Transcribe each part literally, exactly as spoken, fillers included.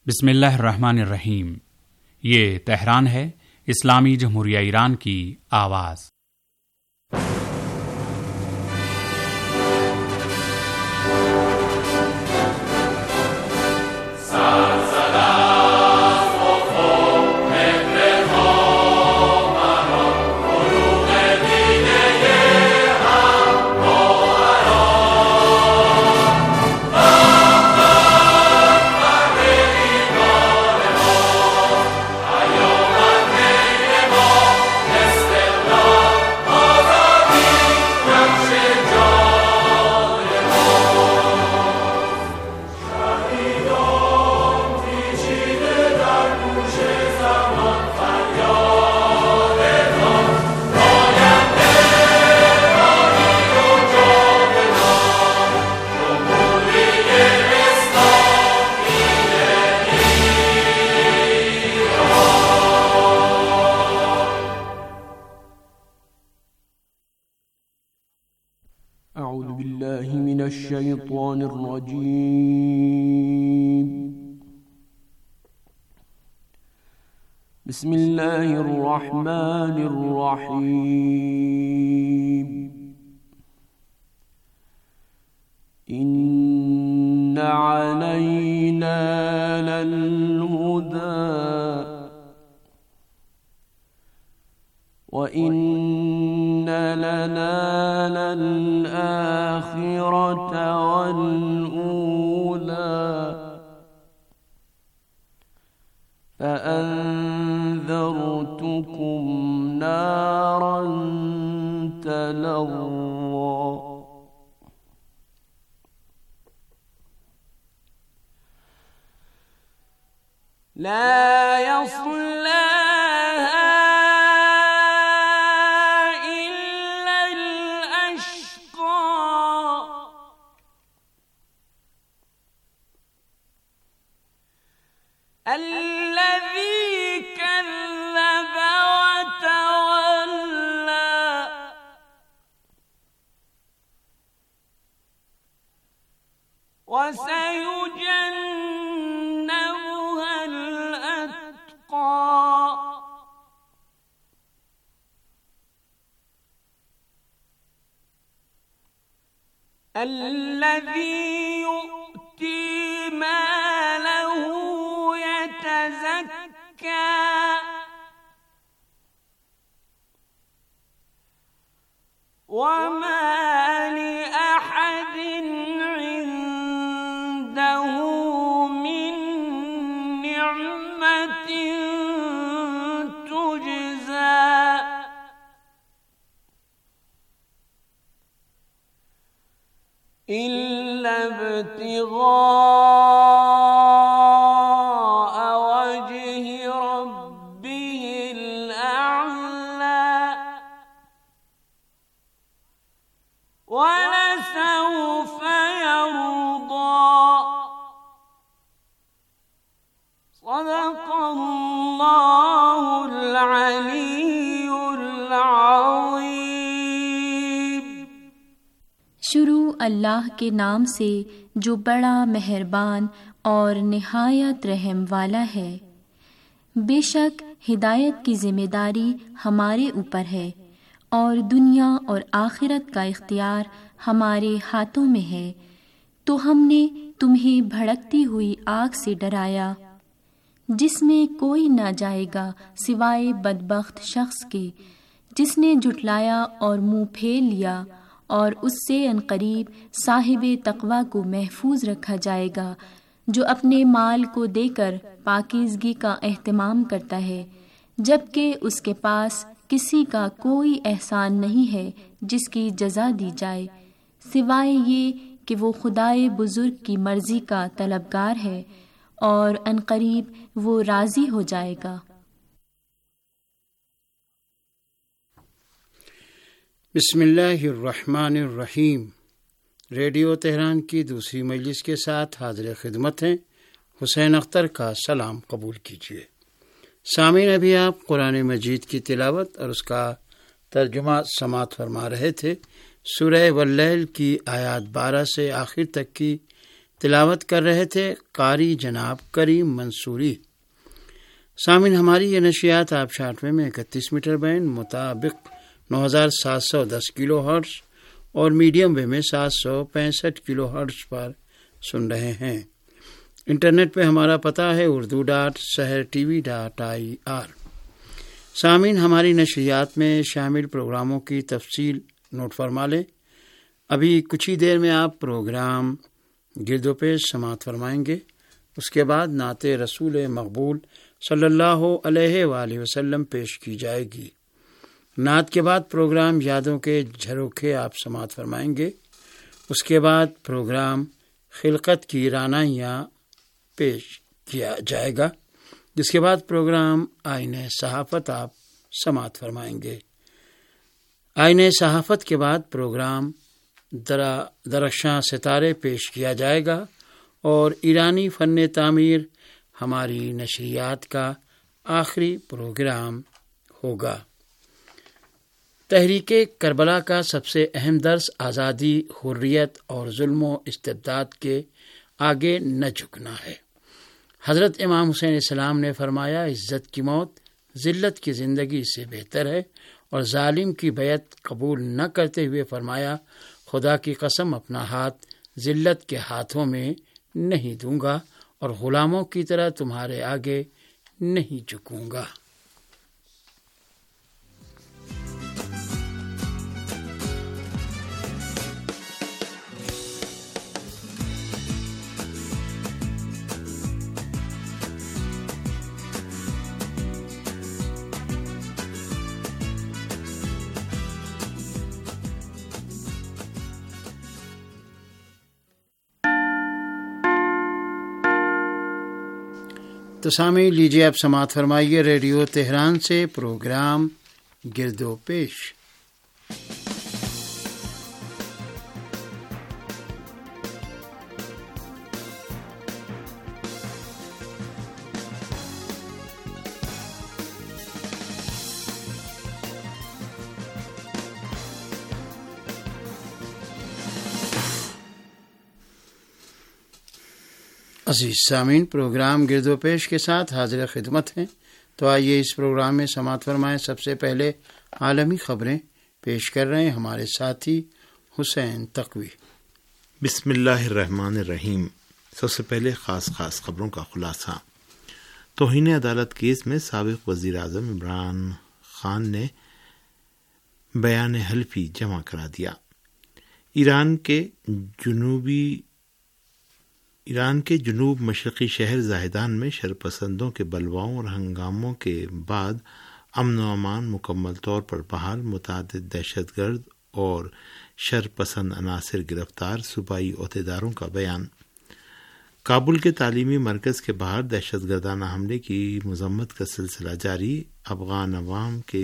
बिस्मिल्लाहिर्रहमानिर्रहीम। ये तेहरान है, इस्लामी जमहूरिया ईरान की आवाज़। أعوذ بالله من الشيطان الرجيم. بسم الله الرحمن الرحيم. إن علينا للهدى وإن لنا للآخرة والأولى فأنذرتكم نارا تلظى لا يصلاها الذي كذب وتولى وسيجنبها الأتقى الذي يؤتي ماله يتزكى وما لأحد عنده من نعمة تجزى إلا ابتغاء وجه ربه الأعلى ولسوف يرضى. صدق الله العلي العظيم. शुरू अल्लाह के नाम से जो बड़ा मेहरबान और निहायत रहम वाला है। बेशक हिदायत की जिम्मेदारी हमारे ऊपर है और दुनिया और आखिरत का इख्तियार हमारे हाथों में है। तो हमने तुम्हें भड़कती हुई आग से डराया जिसमें कोई ना जाएगा सिवाय बदबख्त शख्स के जिसने झुटलाया और मुंह फेर लिया, और उससे अनकरीब साहिबे तक़वा को महफूज रखा जाएगा जो अपने माल को देकर पाकीज़गी का एहतमाम करता है, जबकि उसके पास किसी का कोई एहसान नहीं है जिसकी जज़ा दी जाए, सिवाय ये कि वो खुदाए बुजुर्ग की मर्जी का तलबगार है और अनकरीब वो राज़ी हो जाएगा। बिस्मिल्लाहिर्रहमानिर्रहीम। रेडियो तेहरान की दूसरी मजलिस के साथ हाजिर खिदमत हैं। हुसैन अख्तर का सलाम कबूल कीजिए। सामीन, अभी आप कुरान मजीद की तिलावत और उसका तर्जुमा समात फरमा रहे थे। सूरह वल्लैल की आयत बारह से आखिर तक की تلاوت کر رہے تھے قاری جناب کریم منصوری۔ سامعین، ہماری یہ نشریات آپ شارٹ میں اکتیس میٹر بینڈ مطابق نو ہزار سات سو دس کلو ہرٹز اور میڈیم ویو میں سات سو پینسٹھ کلو ہرٹز پر سن رہے ہیں۔ انٹرنیٹ پہ ہمارا پتہ ہے Urdu dot Sahar T V dot I R. سامعین، ہماری نشریات میں شامل پروگراموں کی تفصیل نوٹ فرما لیں۔ ابھی کچھ ہی دیر میں آپ پروگرام گرد و پیش سماعت فرمائیں گے۔ اس کے بعد نعت رسول مقبول صلی اللہ علیہ وآلہ وسلم پیش کی جائے گی۔ نعت کے بعد پروگرام یادوں کے جھروکے آپ سماعت فرمائیں گے۔ اس کے بعد پروگرام خلقت کی رانائیاں پیش کیا جائے گا، جس کے بعد پروگرام آئین صحافت آپ سماعت فرمائیں گے۔ آئین صحافت کے بعد پروگرام درخشاں ستارے پیش کیا جائے گا اور ایرانی فن تعمیر ہماری نشریات کا آخری پروگرام ہوگا۔ تحریک کربلا کا سب سے اہم درس آزادی، حریت اور ظلم و استبداد کے آگے نہ جھکنا ہے۔ حضرت امام حسین علیہ السلام نے فرمایا، عزت کی موت ذلت کی زندگی سے بہتر ہے، اور ظالم کی بیعت قبول نہ کرتے ہوئے فرمایا، خدا کی قسم اپنا ہاتھ ذلت کے ہاتھوں میں نہیں دوں گا اور غلاموں کی طرح تمہارے آگے نہیں جھکوں گا۔ تو سامعین، لیجیے آپ سماعت فرمائیے ریڈیو تہران سے پروگرام گرد و پیش۔ عزیز سامعین، پروگرام گرد و پیش کے ساتھ حاضر خدمت ہیں۔ تو آئیے اس پروگرام میں سماعت فرمائیں۔ سب سے پہلے عالمی خبریں پیش کر رہے ہیں ہمارے ساتھی حسین تقوی۔ بسم اللہ الرحمن الرحیم۔ سب سے پہلے خاص خاص خبروں کا خلاصہ۔ توہین عدالت کیس میں سابق وزیر اعظم عمران خان نے بیان حلفی جمع کرا دیا۔ ایران کے جنوبی ایران کے جنوب مشرقی شہر زاہدان میں شرپسندوں کے بلواؤں اور ہنگاموں کے بعد امن و امان مکمل طور پر بحال، متعدد دہشت گرد اور شرپسند عناصر گرفتار، صوبائی عہدیداروں کا بیان۔ کابل کے تعلیمی مرکز کے باہر دہشت گردانہ حملے کی مذمت کا سلسلہ جاری، افغان عوام کے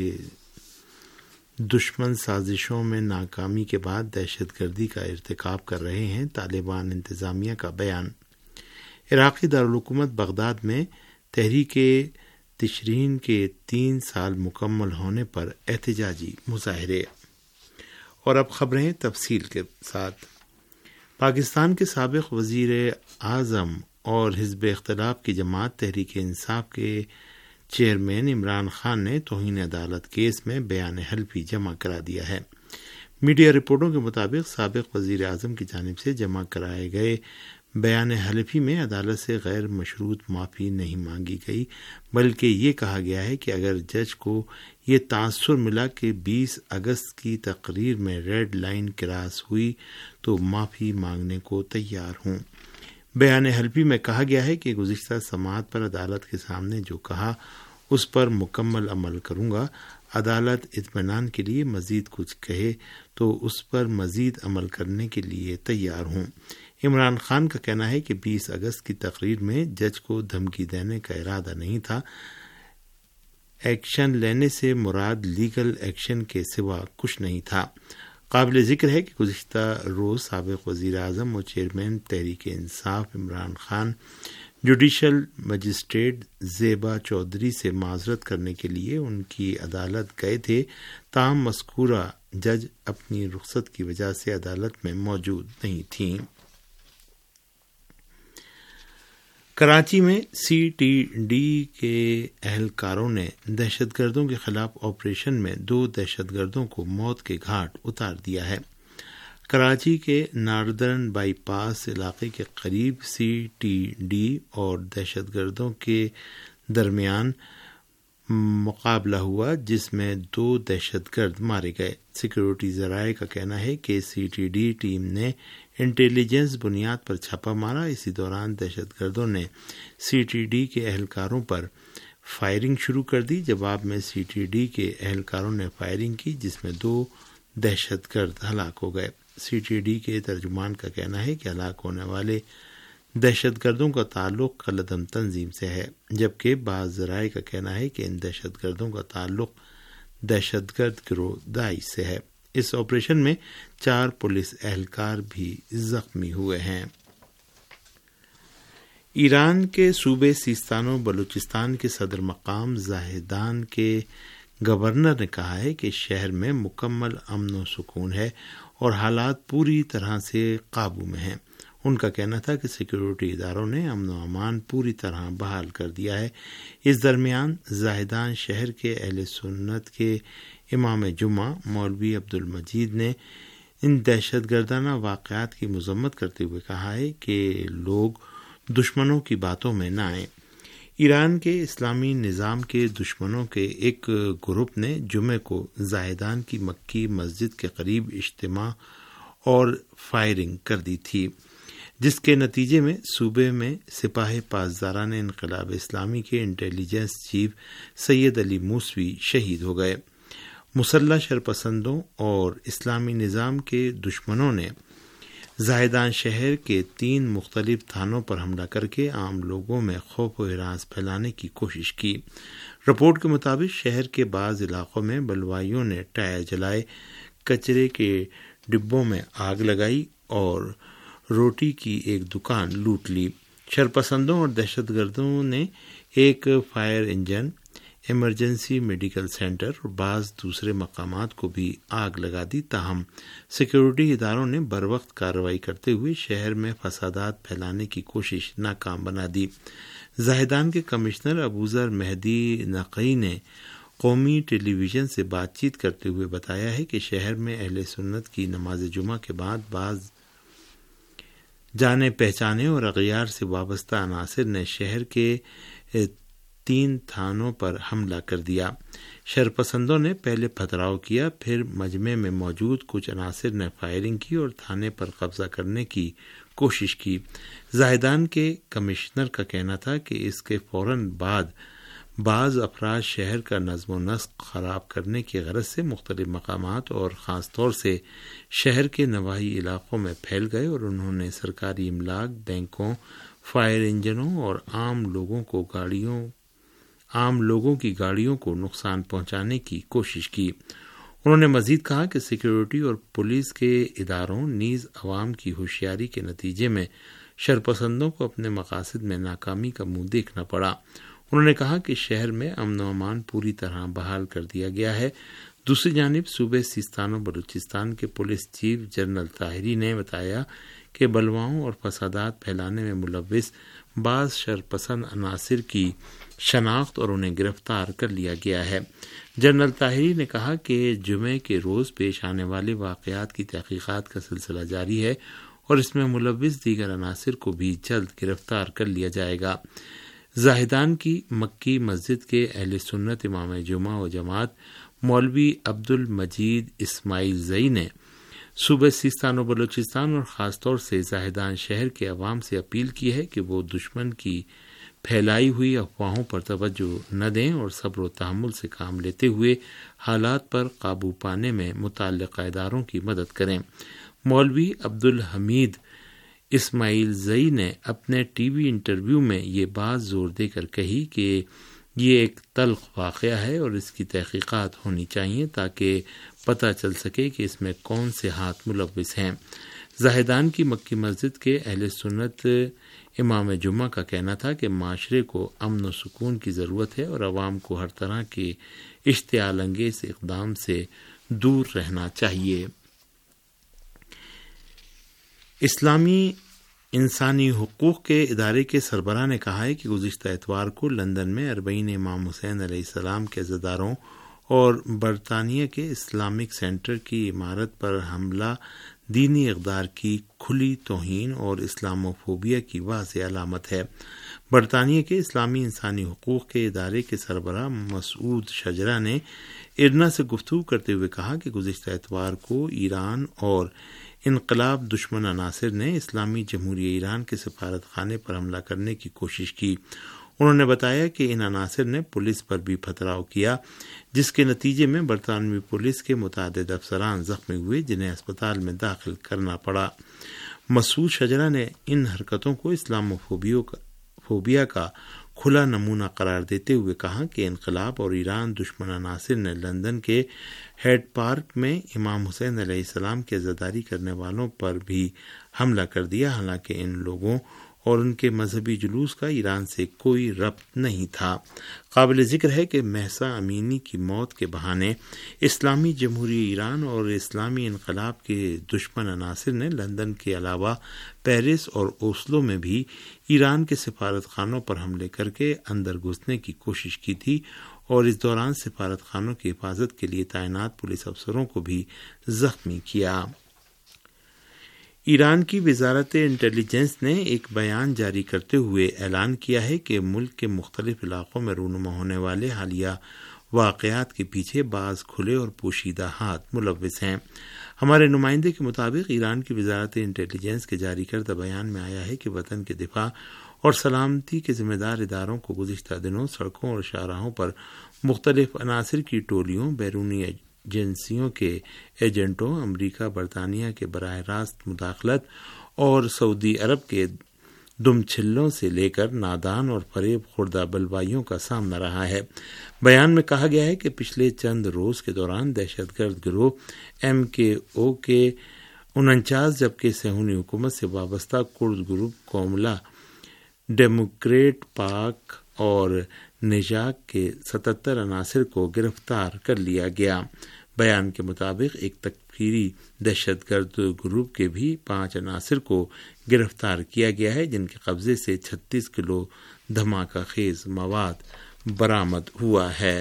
دشمن سازشوں میں ناکامی کے بعد دہشت گردی کا ارتکاب کر رہے ہیں، طالبان انتظامیہ کا بیان۔ عراقی دارالحکومت بغداد میں تحریک تشرین کے تین سال مکمل ہونے پر احتجاجی مظاہرے۔ اور اب خبریں تفصیل کے ساتھ۔ پاکستان کے سابق وزیر اعظم اور حزب اختلاف کی جماعت تحریک انصاف کے چیئرمین عمران خان نے توہین عدالت کیس میں بیان حلفی جمع کرا دیا ہے۔ میڈیا رپورٹوں کے مطابق سابق وزیر اعظم کی جانب سے جمع کرائے گئے بیان حلفی میں عدالت سے غیر مشروط معافی نہیں مانگی گئی، بلکہ یہ کہا گیا ہے کہ اگر جج کو یہ تاثر ملا کہ بیس اگست کی تقریر میں ریڈ لائن کراس ہوئی تو معافی مانگنے کو تیار ہوں۔ بیان حلفی میں کہا گیا ہے کہ گزشتہ سماعت پر عدالت کے سامنے جو کہا اس پر مکمل عمل کروں گا۔ عدالت اطمینان کے لیے مزید کچھ کہے تو اس پر مزید عمل کرنے کے لیے تیار ہوں۔ عمران خان کا کہنا ہے کہ بیس اگست کی تقریر میں جج کو دھمکی دینے کا ارادہ نہیں تھا۔ ایکشن لینے سے مراد لیگل ایکشن کے سوا کچھ نہیں تھا۔ قابل ذکر ہے کہ گزشتہ روز سابق وزیر اعظم اور chairman Tehreek Insaf Imran Khan judicial magistrate Zeba Chaudhry سے معذرت کرنے کے لیے ان کی عدالت گئے تھے، تاہم مذکورہ جج اپنی رخصت کی وجہ سے عدالت میں موجود نہیں تھیں۔ کراچی میں سی ٹی ڈی کے اہلکاروں نے دہشت گردوں کے خلاف آپریشن میں دو دہشت گردوں کو موت کے گھاٹ اتار دیا ہے۔ کراچی کے ناردرن بائی پاس علاقے کے قریب سی ٹی ڈی اور دہشت گردوں کے درمیان مقابلہ ہوا، جس میں دو دہشت گرد مارے گئے۔ سیکیورٹی ذرائع کا کہنا ہے کہ سی ٹی ڈی ٹیم نے انٹیلیجنس بنیاد پر چھاپا مارا۔ اسی دوران دہشت گردوں نے سی ٹی ڈی کے اہلکاروں پر فائرنگ شروع کر دی۔ جواب میں سی ٹی ڈی کے اہلکاروں نے فائرنگ کی، جس میں دو دہشت گرد ہلاک ہو گئے۔ سی ٹی ڈی کے ترجمان کا کہنا ہے کہ ہلاک ہونے والے دہشت گردوں کا تعلق قلدم تنظیم سے ہے، جبکہ بعض ذرائع کا کہنا ہے کہ ان دہشت گردوں کا تعلق دہشت گرد گروہ داعش سے ہے۔ اس آپریشن میں چار پولیس اہلکار بھی زخمی ہوئے ہیں۔ ایران کے صوبے سیستان و بلوچستان کے صدر مقام زاہدان کے گورنر نے کہا ہے کہ شہر میں مکمل امن و سکون ہے اور حالات پوری طرح سے قابو میں ہیں۔ ان کا کہنا تھا کہ سیکیورٹی اداروں نے امن و امان پوری طرح بحال کر دیا ہے۔ اس درمیان زاہدان شہر کے اہل سنت کے امام جمعہ مولوی عبدالمجید نے ان دہشت گردانہ واقعات کی مذمت کرتے ہوئے کہا ہے کہ لوگ دشمنوں کی باتوں میں نہ آئیں۔ ایران کے اسلامی نظام کے دشمنوں کے ایک گروپ نے جمعے کو زاہدان کی مکی مسجد کے قریب اجتماع اور فائرنگ کر دی تھی، جس کے نتیجے میں صوبے میں سپاہ پاسداران انقلاب اسلامی کے intelligence chief Sayyed Ali Mousavi شہید ہو گئے۔ مسلح شرپسندوں اور اسلامی نظام کے دشمنوں نے زاہدان شہر کے تین مختلف تھانوں پر حملہ کر کے عام لوگوں میں خوف و ہراس پھیلانے کی کوشش کی۔ رپورٹ کے مطابق شہر کے بعض علاقوں میں بلوائیوں نے ٹائر جلائے، کچرے کے ڈبوں میں آگ لگائی اور روٹی کی ایک دکان لوٹ لی۔ شرپسندوں اور دہشت گردوں نے ایک fire engine, emergency medical centre اور بعض دوسرے مقامات کو بھی آگ لگا دی، تاہم سیکیورٹی اداروں نے بروقت کارروائی کرتے ہوئے شہر میں فسادات پھیلانے کی کوشش ناکام بنا دی۔ زاہدان کے کمشنر ابوذر مہدی نقی نے قومی ٹیلی ویژن سے بات چیت کرتے ہوئے بتایا ہے کہ شہر میں اہل سنت کی نماز جمعہ کے بعد بعض جانے پہچانے اور اغیار سے وابستہ عناصر نے شہر کے تین تھانوں پر حملہ کر دیا۔ شرپسندوں نے پہلے پتھراؤ کیا، پھر مجمع میں موجود کچھ عناصر نے فائرنگ کی اور تھانے پر قبضہ کرنے کی کوشش کی۔ زاہدان کے کمشنر کا کہنا تھا کہ اس کے فوراً بعد بعض افراد شہر کا نظم و نسق خراب کرنے کی غرض سے مختلف مقامات اور خاص طور سے شہر کے نواحی علاقوں میں پھیل گئے اور انہوں نے سرکاری املاک، بینکوں، فائر انجنوں اور عام لوگوں کو گاڑیوں عام لوگوں کی گاڑیوں کو نقصان پہنچانے کی کوشش کی۔ انہوں نے مزید کہا کہ سیکیورٹی اور پولیس کے اداروں نیز عوام کی ہوشیاری کے نتیجے میں شرپسندوں کو اپنے مقاصد میں ناکامی کا منہ دیکھنا پڑا۔ انہوں نے کہا کہ شہر میں امن و امان پوری طرح بحال کر دیا گیا ہے۔ دوسری جانب صوبے سیستان و بلوچستان کے پولیس چیف جنرل طاہری نے بتایا کہ بلواؤں اور فسادات پھیلانے میں ملوث بعض شرپسند عناصر کی شناخت اور انہیں گرفتار کر لیا گیا ہے۔ جنرل طاہری نے کہا کہ جمعے کے روز پیش آنے والے واقعات کی تحقیقات کا سلسلہ جاری ہے اور اس میں ملوث دیگر عناصر کو بھی جلد گرفتار کر لیا جائے گا۔ زاہدان کی مکی مسجد کے اہل سنت امام جمعہ و جماعت مولوی عبد المجید اسماعیل زئی نے صوبہ سیستان و بلوچستان اور خاص طور سے زاہدان شہر کے عوام سے اپیل کی ہے کہ وہ دشمن کی پھیلائی ہوئی افواہوں پر توجہ نہ دیں اور صبر و تحمل سے کام لیتے ہوئے حالات پر قابو پانے میں متعلقہ اداروں کی مدد کریں۔ مولوی عبد الحمید اسماعیل زئی نے اپنے ٹی وی انٹرویو میں یہ بات زور دے کر کہی کہ یہ ایک تلخ واقعہ ہے اور اس کی تحقیقات ہونی چاہیے تاکہ پتہ چل سکے کہ اس میں کون سے ہاتھ ملوث ہیں۔ زاہدان کی مکی مسجد کے اہل سنت امام جمعہ کا کہنا تھا کہ معاشرے کو امن و سکون کی ضرورت ہے اور عوام کو ہر طرح کے اشتعال انگیز اقدام سے دور رہنا چاہیے۔ اسلامی انسانی حقوق کے ادارے کے سربراہ نے کہا ہے کہ گزشتہ اتوار کو لندن میں اربعین امام حسین علیہ السلام کے عزاداروں اور برطانیہ کے اسلامک سینٹر کی عمارت پر حملہ دینی اقدار کی کھلی توہین اور اسلاموفوبیا کی واضح علامت ہے۔ برطانیہ کے اسلامی انسانی حقوق کے ادارے کے سربراہ مسعود شجرا نے ارنا سے گفتگو کرتے ہوئے کہا کہ گزشتہ اتوار کو ایران اور انقلاب دشمن عناصر نے اسلامی جمہوریہ ایران کے سفارت خانے پر حملہ کرنے کی کوشش کی۔ انہوں نے بتایا کہ ان عناصر نے پولیس پر بھی پتھراؤ کیا، جس کے نتیجے میں برطانوی پولیس کے متعدد افسران زخمی ہوئے، جنہیں اسپتال میں داخل کرنا پڑا۔ مسعود شجرا نے ان حرکتوں کو اسلاموفوبیا کا کھلا نمونہ قرار دیتے ہوئے کہا کہ انقلاب اور ایران دشمن عناصر نے لندن کے ہیڈ پارک میں امام حسین علیہ السلام کی عزاداری کرنے والوں پر بھی حملہ کر دیا، حالانکہ ان لوگوں اور ان کے مذہبی جلوس کا ایران سے کوئی ربط نہیں تھا۔ قابل ذکر ہے کہ مہسا امینی کی موت کے بہانے اسلامی جمہوریہ ایران اور اسلامی انقلاب کے دشمن عناصر نے لندن کے علاوہ پیرس اور اوسلو میں بھی ایران کے سفارت خانوں پر حملے کر کے اندر گھسنے کی کوشش کی تھی، اور اس دوران سفارت خانوں کی حفاظت کے لیے تعینات پولیس افسروں کو بھی زخمی کیا۔ ایران کی وزارت انٹیلی جنس نے ایک بیان جاری کرتے ہوئے اعلان کیا ہے کہ ملک کے مختلف علاقوں میں رونما ہونے والے حالیہ واقعات کے پیچھے بعض کھلے اور پوشیدہ ہاتھ ملوث ہیں۔ ہمارے نمائندے کے مطابق ایران کی وزارت انٹیلی جنس کے جاری کردہ بیان میں آیا ہے کہ وطن کے دفاع اور سلامتی کے ذمہ دار اداروں کو گزشتہ دنوں سڑکوں اور شاہراہوں پر مختلف عناصر کی ٹولیوں، بیرونی ایجنسیوں کے ایجنٹوں، امریکہ برطانیہ کے براہ راست مداخلت اور سعودی عرب کے دم چھلوں سے لے کر نادان اور فریب خوردہ بلوائیوں کا سامنا رہا ہے۔ بیان میں کہا گیا ہے کہ پچھلے چند روز کے دوران دہشت گرد گروہ ایم کے او کے انچاس جبکہ صہیونی حکومت سے وابستہ کرد گروپ کوملا، ڈیموکریٹ پاک اور نژاد کے ستتر عناصر کو گرفتار کر لیا گیا۔ بیان کے مطابق ایک تکفیری دہشت گرد گروپ کے بھی پانچ عناصر کو گرفتار کیا گیا ہے، جن کے قبضے سے چھتیس کلو دھماکہ خیز مواد برآمد ہوا ہے۔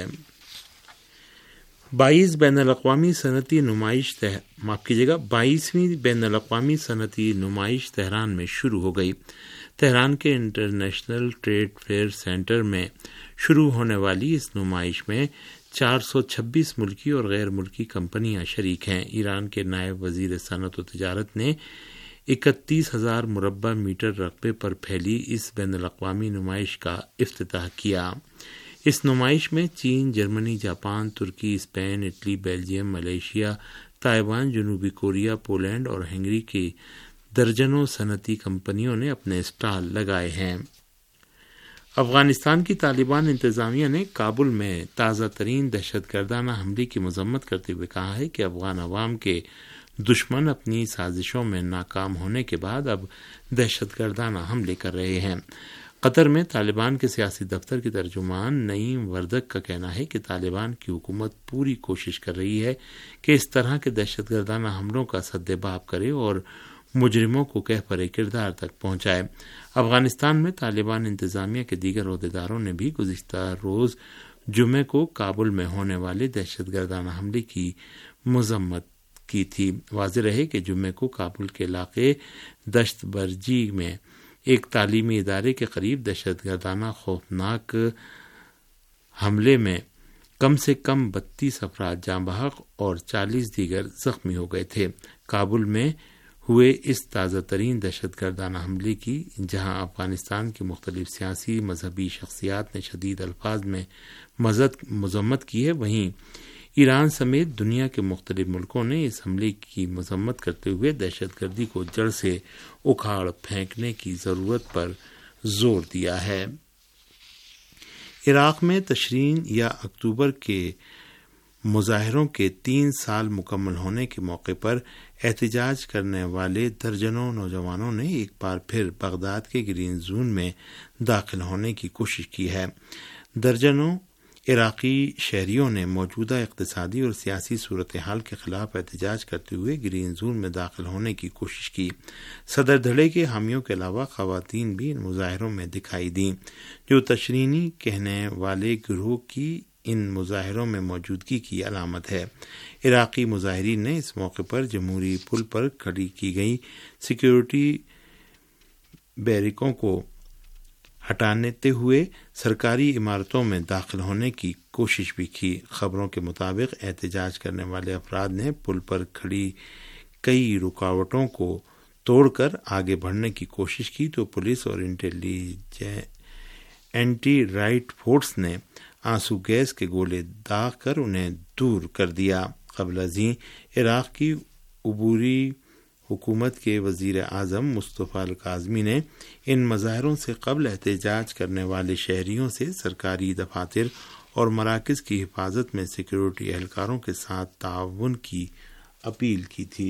بائیس بین الاقوامی صنعتی نمائش تہ... معاف کیجیے گا بائیسویں بین الاقوامی صنعتی نمائش تہران میں شروع ہو گئی۔ تہران کے انٹرنیشنل ٹریڈ فیئر سینٹر میں شروع ہونے والی اس نمائش میں چار سو چھبیس ملکی اور غیر ملکی کمپنیاں شریک ہیں۔ ایران کے نائب وزیر صنعت و تجارت نے اکتیس ہزار مربع میٹر رقبے پر پھیلی اس بین الاقوامی نمائش کا افتتاح کیا۔ اس نمائش میں چین، Germany, Japan, Turkey, Spain, Italy, Belgium, Malaysia, Taiwan, جنوبی کوریا، پولینڈ اور ہنگری کی درجنوں صنعتی کمپنیوں نے اپنے اسٹال لگائے ہیں۔ افغانستان کی طالبان انتظامیہ نے کابل میں تازہ ترین دہشت گردانہ حملے کی مذمت کرتے ہوئے کہا ہے کہ افغان عوام کے دشمن اپنی سازشوں میں ناکام ہونے کے بعد اب دہشت گردانہ حملے کر رہے ہیں۔ قطر میں طالبان کے سیاسی دفتر کی ترجمان نعیم وردک کا کہنا ہے کہ طالبان کی حکومت پوری کوشش کر رہی ہے کہ اس طرح کے دہشت گردانہ حملوں کا سدباب کرے اور مجرموں کو کہپر کردار تک پہنچائے۔ افغانستان میں طالبان انتظامیہ کے دیگر عہدیداروں نے بھی گزشتہ روز جمعے کو کابل میں ہونے والے دہشت گردانہ حملے کی مذمت کی تھی۔ واضح رہے کہ جمعے کو کابل کے علاقے دشت برجی میں ایک تعلیمی ادارے کے قریب دہشت گردانہ خوفناک حملے میں کم سے کم بتیس افراد جاں بحق اور چالیس دیگر زخمی ہو گئے تھے۔ کابل میں ہوئے اس تازہ ترین دہشت گردانہ حملے کی جہاں افغانستان کی مختلف سیاسی مذہبی شخصیات نے شدید الفاظ میں مذمت کی ہے، وہیں ایران سمیت دنیا کے مختلف ملکوں نے اس حملے کی مذمت کرتے ہوئے دہشت گردی کو جڑ سے اکھاڑ پھینکنے کی ضرورت پر زور دیا ہے۔ عراق میں تشرین یا اکتوبر کے مظاہروں کے تین سال مکمل ہونے کے موقع پر احتجاج کرنے والے درجنوں نوجوانوں نے ایک بار پھر بغداد کے گرین زون میں داخل ہونے کی کوشش کی ہے۔ درجنوں عراقی شہریوں نے موجودہ اقتصادی اور سیاسی صورتحال کے خلاف احتجاج کرتے ہوئے گرین زون میں داخل ہونے کی کوشش کی۔ صدر دھڑے کے حامیوں کے علاوہ خواتین بھی ان مظاہروں میں دکھائی دیں، جو تشرینی کہنے والے گروہ کی ان مظاہروں میں موجودگی کی علامت ہے۔ عراقی مظاہرین نے اس موقع پر جمہوری پل پر کھڑی کی گئی سیکیورٹی بیرکوں کو ہٹاتے ہوئے سرکاری عمارتوں میں داخل ہونے کی کوشش بھی کی۔ خبروں کے مطابق احتجاج کرنے والے افراد نے پل پر کھڑی کئی رکاوٹوں کو توڑ کر آگے بڑھنے کی کوشش کی تو پولیس اور اینٹی رائٹ فورس نے آنسو گیس کے گولے داغ کر انہیں دور کر دیا۔ قبل ازیں عراق کی عبوری حکومت کے وزیر اعظم مصطفیٰ الکاظمی نے ان مظاہروں سے قبل احتجاج کرنے والے شہریوں سے سرکاری دفاتر اور مراکز کی حفاظت میں سیکیورٹی اہلکاروں کے ساتھ تعاون کی اپیل کی تھی۔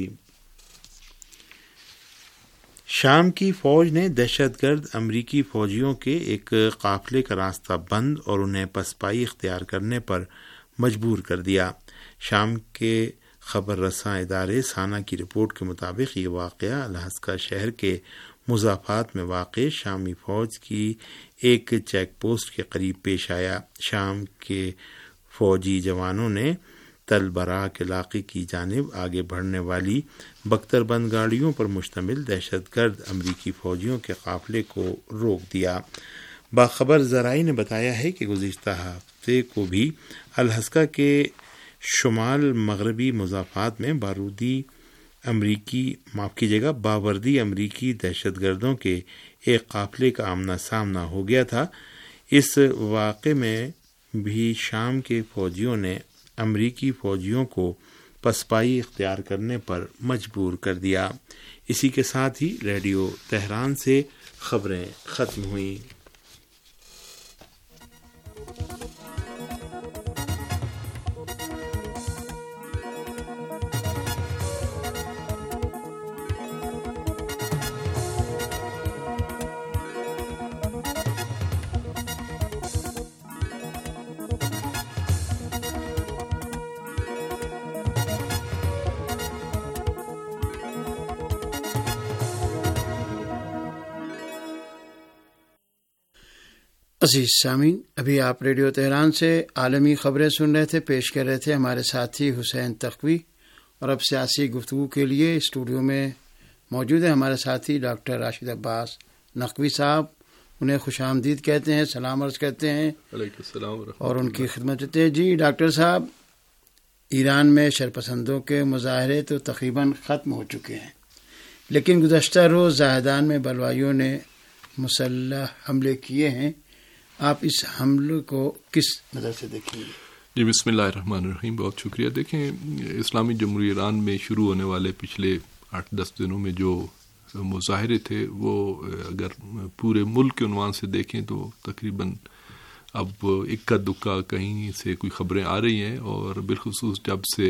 شام کی فوج نے دہشت گرد امریکی فوجیوں کے ایک قافلے کا راستہ بند اور انہیں پسپائی اختیار کرنے پر مجبور کر دیا۔ شام کے خبر رساں ادارے سانا کی رپورٹ کے مطابق یہ واقعہ الحسکا شہر کے مضافات میں واقع شامی فوج کی ایک چیک پوسٹ کے قریب پیش آیا۔ شام کے فوجی جوانوں نے تل براک علاقے کی جانب آگے بڑھنے والی بختر بند گاڑیوں پر مشتمل دہشت گرد امریکی فوجیوں کے قافلے کو روک دیا۔ باخبر ذرائع نے بتایا ہے کہ گزشتہ ہفتے کو بھی الحسکا کے شمال مغربی مضافات میں بارودی امریکی معاف کیجیے گا باوردی امریکی دہشت گردوں کے ایک قافلے کا آمنا سامنا ہو گیا تھا۔ اس واقعے میں بھی شام کے فوجیوں نے امریکی فوجیوں کو پسپائی اختیار کرنے پر مجبور کر دیا۔ اسی کے ساتھ ہی ریڈیو تہران سے خبریں ختم ہوئیں۔ عزیز سامعین، ابھی آپ ریڈیو تہران سے عالمی خبریں سن رہے تھے، پیش کر رہے تھے ہمارے ساتھی حسین تقوی، اور اب سیاسی گفتگو کے لیے اسٹوڈیو میں موجود ہیں ہمارے ساتھی ڈاکٹر راشد عباس نقوی صاحب۔ انہیں خوش آمدید کہتے ہیں، سلام عرض کرتے ہیں علیکم السلام اور ان کی خدمت کرتے ہیں۔ جی ڈاکٹر صاحب، ایران میں شرپسندوں کے مظاہرے تو تقریباً ختم ہو چکے ہیں، لیکن گزشتہ روز زاہدان میں بلوائیوں نے مسلح حملے کیے ہیں۔ آپ اس حملے کو کس نظر سے دیکھیں گے؟ جی بسم اللہ الرحمن الرحیم، بہت شکریہ۔ دیکھیں، اسلامی جمہوریہ ایران میں شروع ہونے والے پچھلے آٹھ دس دنوں میں جو مظاہرے تھے وہ اگر پورے ملک کے عنوان سے دیکھیں تو تقریباً اب اکا دکا کہیں سے کوئی خبریں آ رہی ہیں، اور بالخصوص جب سے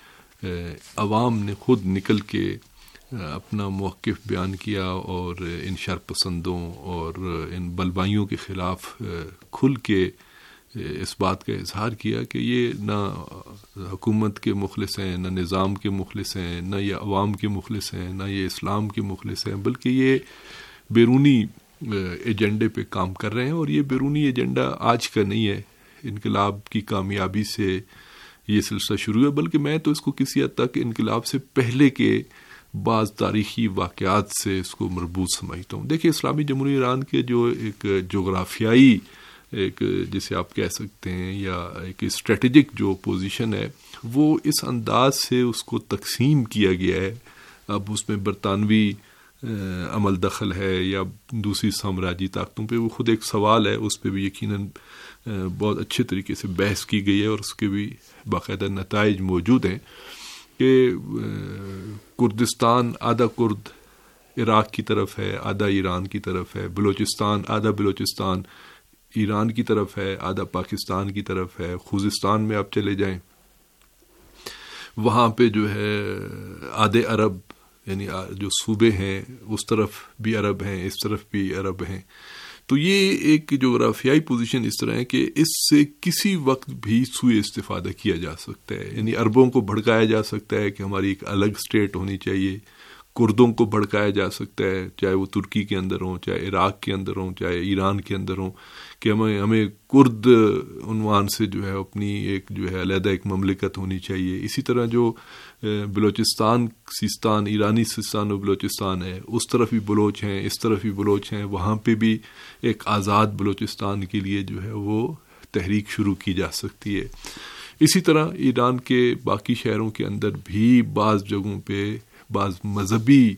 عوام نے خود نکل کے اپنا موقف بیان کیا اور ان شرپسندوں اور ان بلوائیوں کے خلاف کھل کے اس بات کا اظہار کیا کہ یہ نہ حکومت کے مخلص ہیں، نہ نظام کے مخلص ہیں، نہ یہ عوام کے مخلص ہیں، نہ یہ اسلام کے مخلص ہیں، بلکہ یہ بیرونی ایجنڈے پہ کام کر رہے ہیں۔ اور یہ بیرونی ایجنڈا آج کا نہیں ہے، انقلاب کی کامیابی سے یہ سلسلہ شروع ہے، بلکہ میں تو اس کو کسی حد تک انقلاب سے پہلے کے بعض تاریخی واقعات سے اس کو مربوط سمجھتا ہوں۔ دیکھیں، اسلامی جمہوریہ ایران کے جو ایک جغرافیائی ایک جسے آپ کہہ سکتے ہیں یا ایک اسٹریٹجک جو پوزیشن ہے، وہ اس انداز سے اس کو تقسیم کیا گیا ہے۔ اب اس میں برطانوی عمل دخل ہے یا دوسری سامراجی طاقتوں پہ، وہ خود ایک سوال ہے، اس پہ بھی یقیناً بہت اچھے طریقے سے بحث کی گئی ہے اور اس کے بھی باقاعدہ نتائج موجود ہیں کہ کردستان آدھا کرد عراق کی طرف ہے، آدھا ایران کی طرف ہے، بلوچستان آدھا بلوچستان ایران کی طرف ہے، آدھا پاکستان کی طرف ہے۔ خوزستان میں آپ چلے جائیں، وہاں پہ جو ہے آدھے عرب یعنی جو صوبے ہیں اس طرف بھی عرب ہیں، اس طرف بھی عرب ہیں۔ تو یہ ایک جغرافیائی پوزیشن اس طرح ہے کہ اس سے کسی وقت بھی سوء استفادہ کیا جا سکتا ہے. یعنی عربوں کو بھڑکایا جا سکتا ہے کہ ہماری ایک الگ اسٹیٹ ہونی چاہیے، کردوں کو بھڑکایا جا سکتا ہے، چاہے وہ ترکی کے اندر ہوں، چاہے عراق کے اندر ہوں، چاہے ایران کے اندر ہوں، کہ ہمیں ہمیں کرد عنوان سے جو ہے اپنی ایک جو ہے علیحدہ ایک مملکت ہونی چاہیے. اسی طرح جو بلوچستان سیستان، ایرانی سیستان و بلوچستان ہے، اس طرف بھی بلوچ ہیں، اس طرف بھی بلوچ ہیں، وہاں پہ بھی ایک آزاد بلوچستان کے لیے جو ہے وہ تحریک شروع کی جا سکتی ہے. اسی طرح ایران کے باقی شہروں کے اندر بھی بعض جگہوں پہ بعض مذہبی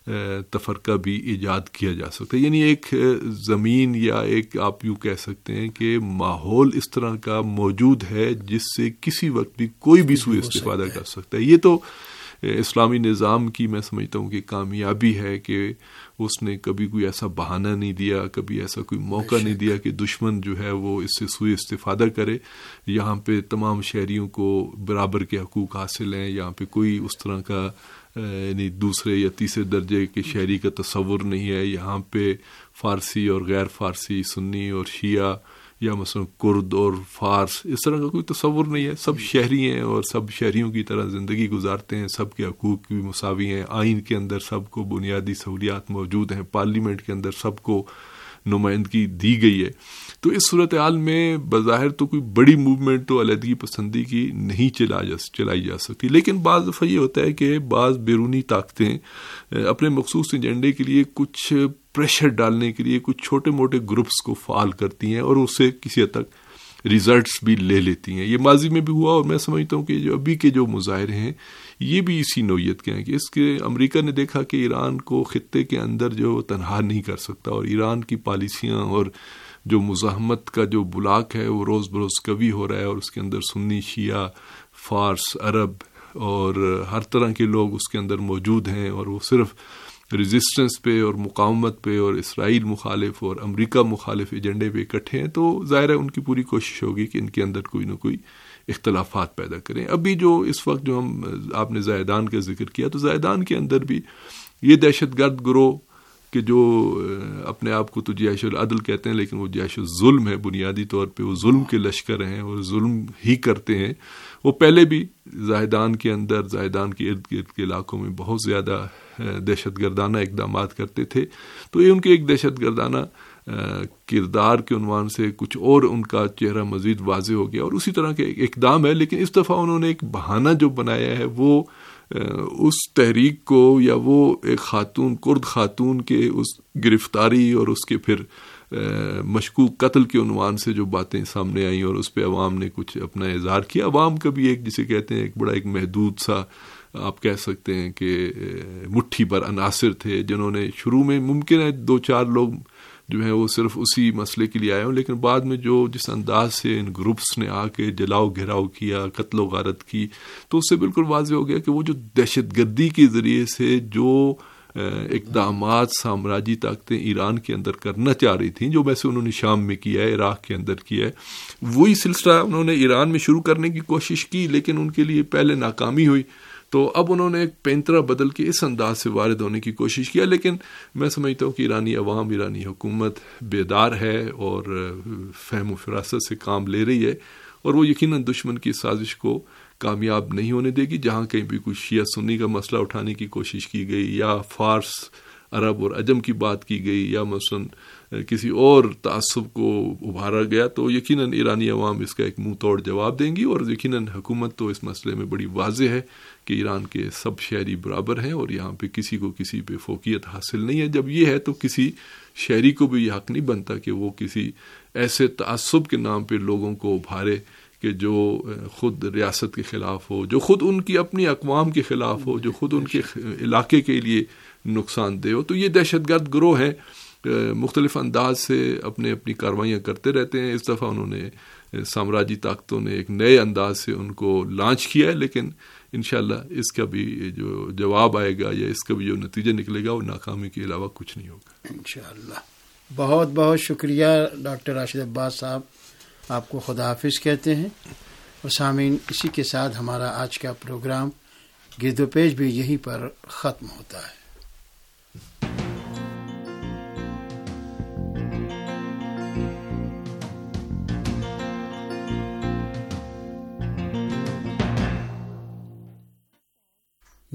تفرقہ بھی ایجاد کیا جا سکتا ہے. یعنی ایک زمین یا ایک آپ یوں کہہ سکتے ہیں کہ ماحول اس طرح کا موجود ہے جس سے کسی وقت بھی کوئی بھی سوء استفادہ کر سکتا ہے. یہ تو اسلامی نظام کی میں سمجھتا ہوں کہ کامیابی ہے کہ اس نے کبھی کوئی ایسا بہانہ نہیں دیا، کبھی ایسا کوئی موقع نہیں دیا کہ دشمن جو ہے وہ اس سے سوء استفادہ کرے. یہاں پہ تمام شہریوں کو برابر کے حقوق حاصل ہیں. یہاں پہ کوئی اس طرح کا یعنی دوسرے یا تیسرے درجے کے شہری کا تصور نہیں ہے. یہاں پہ فارسی اور غیر فارسی، سنی اور شیعہ، یا مثلا کرد اور فارس، اس طرح کا کوئی تصور نہیں ہے. سب شہری ہیں اور سب شہریوں کی طرح زندگی گزارتے ہیں. سب کے حقوق بھی مساوی ہیں. آئین کے اندر سب کو بنیادی سہولیات موجود ہیں. پارلیمنٹ کے اندر سب کو نمائندگی دی گئی ہے. تو اس صورتحال میں بظاہر تو کوئی بڑی موومنٹ تو علیحدگی پسندی کی نہیں چلا جا چلائی جا سکتی، لیکن بعض دفعہ یہ ہوتا ہے کہ بعض بیرونی طاقتیں اپنے مخصوص ایجنڈے کے لیے کچھ پریشر ڈالنے کے لیے کچھ چھوٹے موٹے گروپس کو فعال کرتی ہیں اور اس سے کسی حد تک ریزلٹس بھی لے لیتی ہیں. یہ ماضی میں بھی ہوا اور میں سمجھتا ہوں کہ جو ابھی کے جو مظاہرے ہیں یہ بھی اسی نوعیت کے ہیں کہ اس کے امریکہ نے دیکھا کہ ایران کو خطے کے اندر جو تنہا نہیں کر سکتا، اور ایران کی پالیسیاں اور جو مزاحمت کا جو بلاک ہے وہ روز بروز قوی ہو رہا ہے، اور اس کے اندر سنی، شیعہ، فارس، عرب اور ہر طرح کے لوگ اس کے اندر موجود ہیں، اور وہ صرف ریزسٹنس پہ اور مقاومت پہ اور اسرائیل مخالف اور امریکہ مخالف ایجنڈے پہ اکٹھے ہیں. تو ظاہر ہے ان کی پوری کوشش ہوگی کہ ان کے اندر کوئی نہ کوئی اختلافات پیدا کریں. ابھی جو اس وقت جو ہم آپ نے زاہدان کا ذکر کیا، تو زاہدان کے اندر بھی یہ دہشت گرد گروہ کہ جو اپنے آپ کو تو جیش العدل کہتے ہیں لیکن وہ جیش الظلم ہے، بنیادی طور پہ وہ ظلم کے لشکر ہیں اور ظلم ہی کرتے ہیں. وہ پہلے بھی زاہدان کے اندر، زاہدان کے ارد گرد کے علاقوں میں بہت زیادہ دہشت گردانہ اقدامات کرتے تھے. تو یہ ان کے ایک دہشت گردانہ کردار کے عنوان سے کچھ اور ان کا چہرہ مزید واضح ہو گیا، اور اسی طرح کے اقدام ہے. لیکن اس دفعہ انہوں نے ایک بہانہ جو بنایا ہے وہ اس تحریک کو یا وہ ایک خاتون، کرد خاتون کے اس گرفتاری اور اس کے پھر مشکوک قتل کے عنوان سے جو باتیں سامنے آئیں اور اس پہ عوام نے کچھ اپنا اظہار کیا. عوام کا بھی ایک جسے کہتے ہیں ایک بڑا ایک محدود سا آپ کہہ سکتے ہیں کہ مٹھی بھر عناصر تھے جنہوں نے شروع میں ممکن ہے دو چار لوگ جو ہیں وہ صرف اسی مسئلے کے لیے آئے ہوں، لیکن بعد میں جو جس انداز سے ان گروپس نے آ کے جلاؤ گھراؤ کیا، قتل و غارت کی، تو اس سے بالکل واضح ہو گیا کہ وہ جو دہشت گردی کے ذریعے سے جو اقدامات سامراجی طاقتیں ایران کے اندر کرنا چاہ رہی تھیں، جو ویسے انہوں نے شام میں کیا ہے، عراق کے اندر کیا ہے، وہی سلسلہ انہوں نے ایران میں شروع کرنے کی کوشش کی، لیکن ان کے لیے پہلے ناکامی ہوئی. تو اب انہوں نے ایک پینترا بدل کے اس انداز سے وارد ہونے کی کوشش کیا. لیکن میں سمجھتا ہوں کہ ایرانی عوام، ایرانی حکومت بیدار ہے اور فہم و فراست سے کام لے رہی ہے، اور وہ یقیناً دشمن کی سازش کو کامیاب نہیں ہونے دے گی. جہاں کہیں بھی کوئی شیعہ سنی کا مسئلہ اٹھانے کی کوشش کی گئی، یا فارس، عرب اور عجم کی بات کی گئی، یا مثلاً کسی اور تعصب کو ابھارا گیا، تو یقیناً ایرانی عوام اس کا ایک منہ توڑ جواب دیں گی. اور یقیناً حکومت تو اس مسئلے میں بڑی واضح ہے کہ ایران کے سب شہری برابر ہیں اور یہاں پہ کسی کو کسی پہ فوقیت حاصل نہیں ہے. جب یہ ہے تو کسی شہری کو بھی یہ حق نہیں بنتا کہ وہ کسی ایسے تعصب کے نام پہ لوگوں کو ابھارے کہ جو خود ریاست کے خلاف ہو، جو خود ان کی اپنی اقوام کے خلاف ہو، جو خود ان کے علاقے کے لیے نقصان دہ ہو. تو یہ دہشت گرد گروہ ہیں، مختلف انداز سے اپنے اپنی کاروائیاں کرتے رہتے ہیں. اس دفعہ انہوں نے سامراجی طاقتوں نے ایک نئے انداز سے ان کو لانچ کیا ہے، لیکن انشاءاللہ اس کا بھی جو جواب آئے گا یا اس کا بھی جو نتیجہ نکلے گا وہ ناکامی کے علاوہ کچھ نہیں ہوگا انشاءاللہ. بہت بہت شکریہ ڈاکٹر راشد عباس صاحب، آپ کو خدا حافظ کہتے ہیں. اور سامعین، اسی کے ساتھ ہمارا آج کا پروگرام گرد و پیش بھی یہیں پر ختم ہوتا ہے.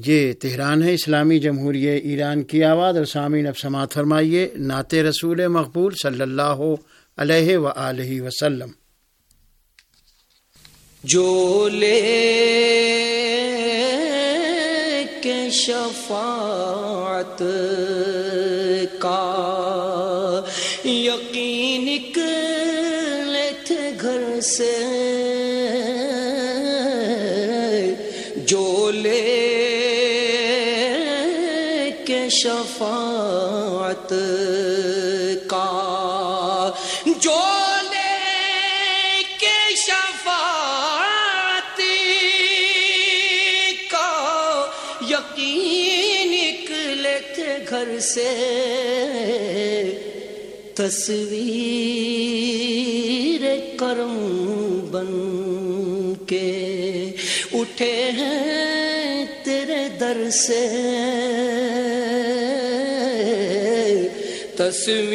یہ تہران ہے، اسلامی جمہوریہ ایران کی آواز، اور سامعین اب سماعت فرمائیے نعت رسول مقبول صلی اللہ علیہ وآلہ وسلم۔ جو لے کے شفاعت کا یقین نکلے تھے گھر سے، جو لے کے شفاعت کا، جو گھر سے تصویر کرم بن کے اٹھے ہیں تیرے در سے، تصویر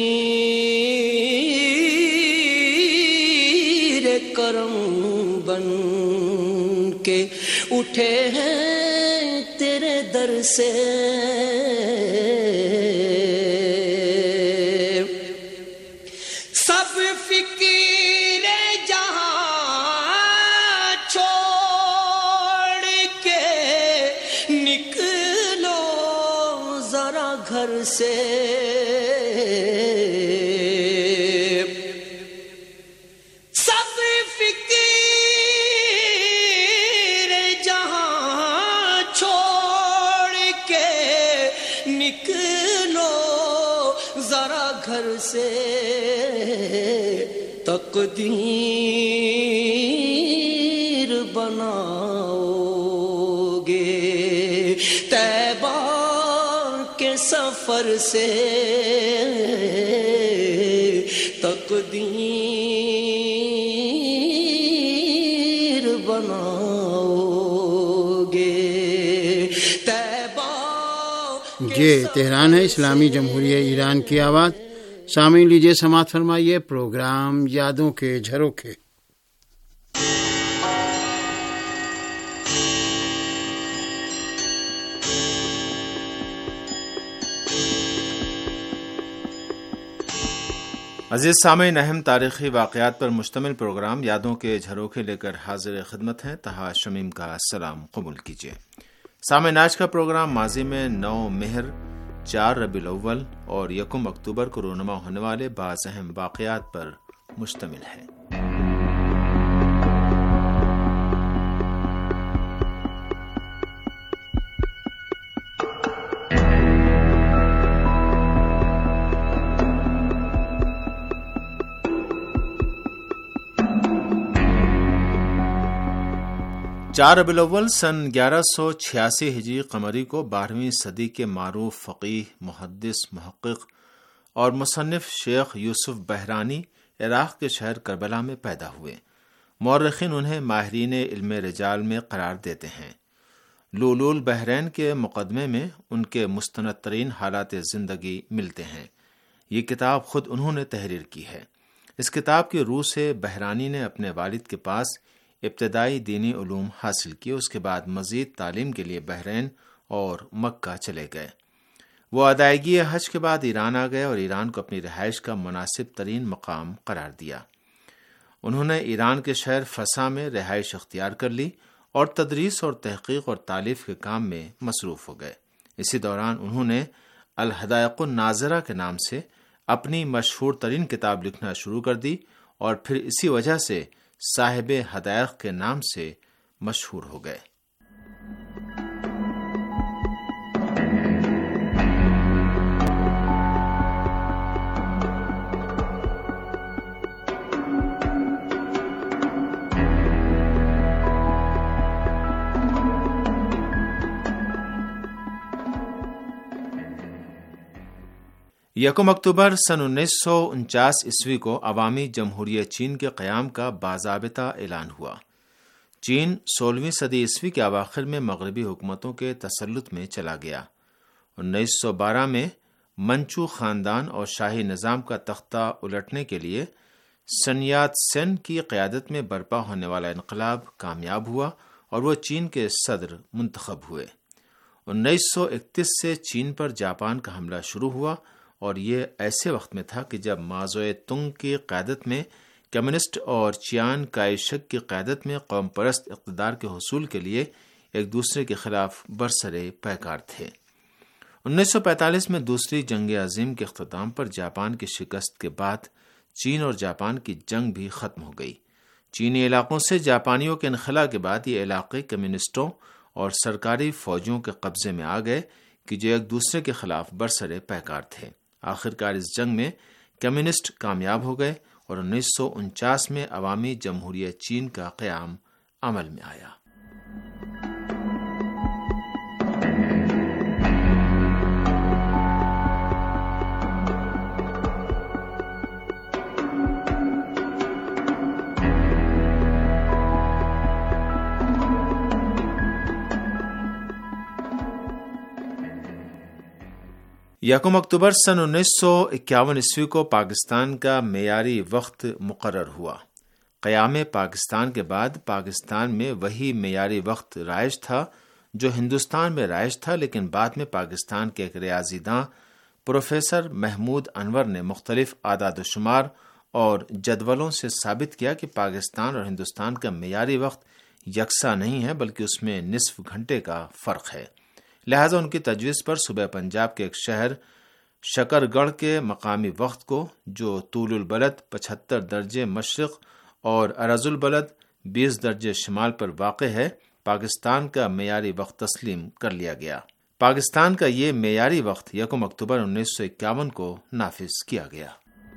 کرم بن کے اٹھے ہیں تیرے در سے، سب فکر جہاں چھوڑ کے نکلو ذرا گھر سے، سب فکر جہاں چھوڑ کے نکلو ذرا گھر سے، تقدیر بناؤ گے طیبہ کے سفر سے، تقدیر بناؤ گے طیبہ۔ یہ تہران ہے، اسلامی جمہوریہ ایران کی آواز۔ سامعین لیجیے سماعت فرمائیے پروگرام یادوں کے جھروکے۔ عزیز سامعین، اہم تاریخی واقعات پر مشتمل پروگرام یادوں کے جھروکے لے کر حاضر خدمت ہیں۔ طہا شمیم کا سلام قبول کیجیے۔ سامعین، آج کا پروگرام ماضی میں نو مہر، چار ربیع الاول اور یکم اکتوبر کو رونما ہونے والے بعض اہم واقعات پر مشتمل ہے۔ چار ربیع الاول سن گیارہ سو چھیاسی ہجری قمری کو بارہویں صدی کے معروف فقیہ، محدث، محقق اور مصنف شیخ یوسف بحرانی عراق کے شہر کربلا میں پیدا ہوئے۔ مورخین انہیں ماہرین علم رجال میں قرار دیتے ہیں۔ لولول بحرین کے مقدمے میں ان کے مستند ترین حالات زندگی ملتے ہیں۔ یہ کتاب خود انہوں نے تحریر کی ہے۔ اس کتاب کی روح سے بحرانی نے اپنے والد کے پاس ابتدائی دینی علوم حاصل کیے۔ اس کے بعد مزید تعلیم کے لیے بحرین اور مکہ چلے گئے۔ وہ ادائیگی حج کے بعد ایران آ گئے اور ایران کو اپنی رہائش کا مناسب ترین مقام قرار دیا۔ انہوں نے ایران کے شہر فسا میں رہائش اختیار کر لی اور تدریس اور تحقیق اور تالیف کے کام میں مصروف ہو گئے۔ اسی دوران انہوں نے الحدائق الناظرہ کے نام سے اپنی مشہور ترین کتاب لکھنا شروع کر دی اور پھر اسی وجہ سے صاحب حدائق کے نام سے مشہور ہو گئے۔ یکم اکتوبر سن انیس سو انچاس عیسوی کو عوامی جمہوریہ چین کے قیام کا باضابطہ اعلان ہوا۔ چین سولہویں صدی عیسوی کے اواخر میں مغربی حکومتوں کے تسلط میں چلا گیا۔ انیس سو بارہ میں منچو خاندان اور شاہی نظام کا تختہ الٹنے کے لیے سن یات سین کی قیادت میں برپا ہونے والا انقلاب کامیاب ہوا اور وہ چین کے صدر منتخب ہوئے۔ انیس سو اکتیس سے چین پر جاپان کا حملہ شروع ہوا، اور یہ ایسے وقت میں تھا کہ جب ماوزے تونگ کی قیادت میں کمیونسٹ اور چیان کائی شک کی قیادت میں قوم پرست اقتدار کے حصول کے لیے ایک دوسرے کے خلاف برسرے پیکار تھے۔ انیس سو پینتالیس میں دوسری جنگ عظیم کے اختتام پر جاپان کی شکست کے بعد چین اور جاپان کی جنگ بھی ختم ہو گئی۔ چینی علاقوں سے جاپانیوں کے انخلا کے بعد یہ علاقے کمیونسٹوں اور سرکاری فوجیوں کے قبضے میں آ گئے کہ جو ایک دوسرے کے خلاف برسرے پیکار تھے۔ آخرکار اس جنگ میں کمیونسٹ کامیاب ہو گئے اور انیس سو انچاس میں عوامی جمہوریہ چین کا قیام عمل میں آیا۔ یکم اکتوبر سن انیس سو اکیاون عیسوی کو پاکستان کا معیاری وقت مقرر ہوا۔ قیام پاکستان کے بعد پاکستان میں وہی معیاری وقت رائج تھا جو ہندوستان میں رائج تھا، لیکن بعد میں پاکستان کے ایک ریاضی داں پروفیسر محمود انور نے مختلف اعداد و شمار اور جدولوں سے ثابت کیا کہ پاکستان اور ہندوستان کا معیاری وقت یکساں نہیں ہے، بلکہ اس میں نصف گھنٹے کا فرق ہے۔ لہذا ان کی تجویز پر صوبہ پنجاب کے ایک شہر شکر گڑھ کے مقامی وقت کو، جو طول البلد پچہتر درجے مشرق اور ارض البلد بیس درجے شمال پر واقع ہے، پاکستان کا معیاری وقت تسلیم کر لیا گیا۔ پاکستان کا یہ معیاری وقت یکم اکتوبر انیس سو اکیاون کو نافذ کیا گیا۔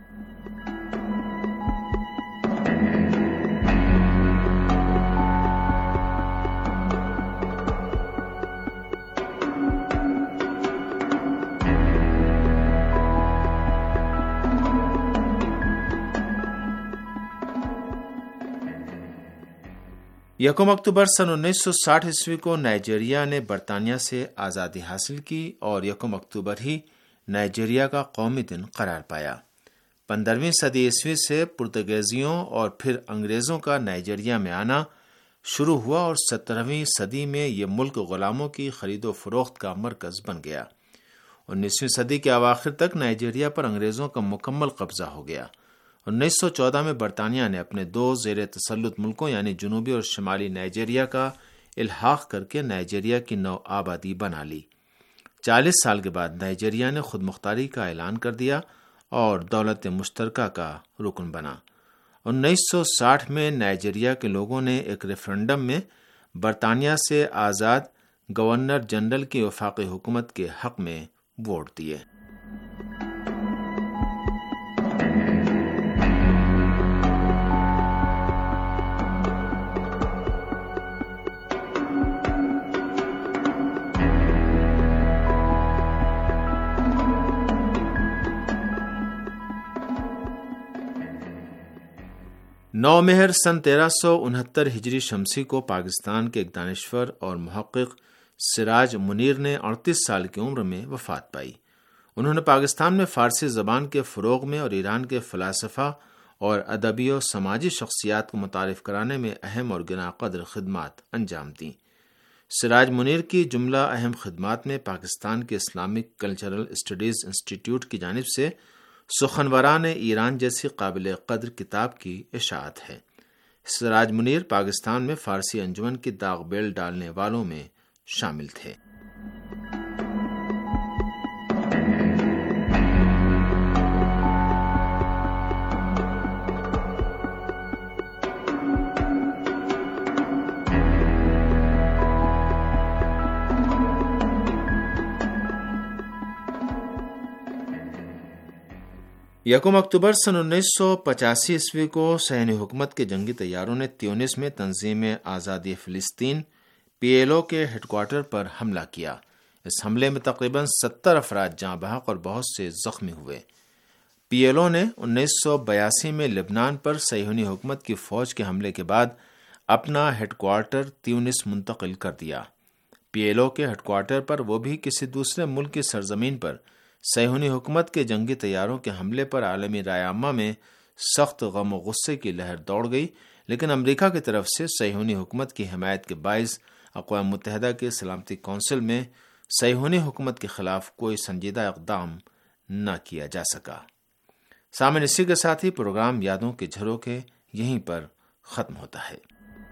یکم اکتوبر سن انیس سو ساٹھ عیسوی کو نائجیریا نے برطانیہ سے آزادی حاصل کی اور یکم اکتوبر ہی نائجیریا کا قومی دن قرار پایا۔ پندرہویں صدی عیسوی سے پرتگیزیوں اور پھر انگریزوں کا نائجیریا میں آنا شروع ہوا اور سترہویں صدی میں یہ ملک غلاموں کی خرید و فروخت کا مرکز بن گیا۔ انیسویں صدی کے اواخر تک نائجیریا پر انگریزوں کا مکمل قبضہ ہو گیا۔ انیس سو چودہ میں برطانیہ نے اپنے دو زیر تسلط ملکوں یعنی جنوبی اور شمالی نائجیریا کا الحاق کر کے نائجیریا کی نو آبادی بنا لی۔ چالیس سال کے بعد نائجیریا نے خود مختاری کا اعلان کر دیا اور دولت مشترکہ کا رکن بنا۔ انیس سو ساٹھ میں نائجیریا کے لوگوں نے ایک ریفرنڈم میں برطانیہ سے آزاد گورنر جنرل کی وفاقی حکومت کے حق میں ووٹ دیے۔ نو مہر سن تیرہ سو انہتر ہجری شمسی کو پاکستان کے ایک دانشور اور محقق سراج منیر نے اڑتیس سال کی عمر میں وفات پائی۔ انہوں نے پاکستان میں فارسی زبان کے فروغ میں اور ایران کے فلاسفہ اور ادبی و سماجی شخصیات کو متعارف کرانے میں اہم اور گراں قدر خدمات انجام دیں۔ سراج منیر کی جملہ اہم خدمات میں پاکستان کے اسلامک کلچرل اسٹڈیز انسٹیٹیوٹ کی جانب سے سخنوران ایران جیسی قابل قدر کتاب کی اشاعت ہے۔ سراج منیر پاکستان میں فارسی انجمن کی داغ بیل ڈالنے والوں میں شامل تھے۔ یکم اکتوبر سن انیس سو پچاسی عیسوی کو صہیونی حکومت کے جنگی طیاروں نے تیونس میں تنظیم آزادی فلسطین پی ایل او کے ہیڈ کوارٹر پر حملہ کیا۔ اس حملے میں تقریباً ستر افراد جاں بحق اور بہت سے زخمی ہوئے۔ پی ایل او نے انیس سو بیاسی میں لبنان پر صہیونی حکومت کی فوج کے حملے کے بعد اپنا ہیڈ کوارٹر تیونس منتقل کر دیا۔ پی ایل او کے ہیڈ کوارٹر پر وہ بھی کسی دوسرے ملک کی سرزمین پر صہیونی حکومت کے جنگی طیاروں کے حملے پر عالمی رائے عامہ میں سخت غم و غصے کی لہر دوڑ گئی، لیکن امریکہ کی طرف سے صہیونی حکومت کی حمایت کے باعث اقوام متحدہ کے سلامتی کونسل میں صہیونی حکومت کے خلاف کوئی سنجیدہ اقدام نہ کیا جا سکا۔ سامعین، اسی کے ساتھ ہی پروگرام یادوں کے جھروکے یہیں پر ختم ہوتا ہے۔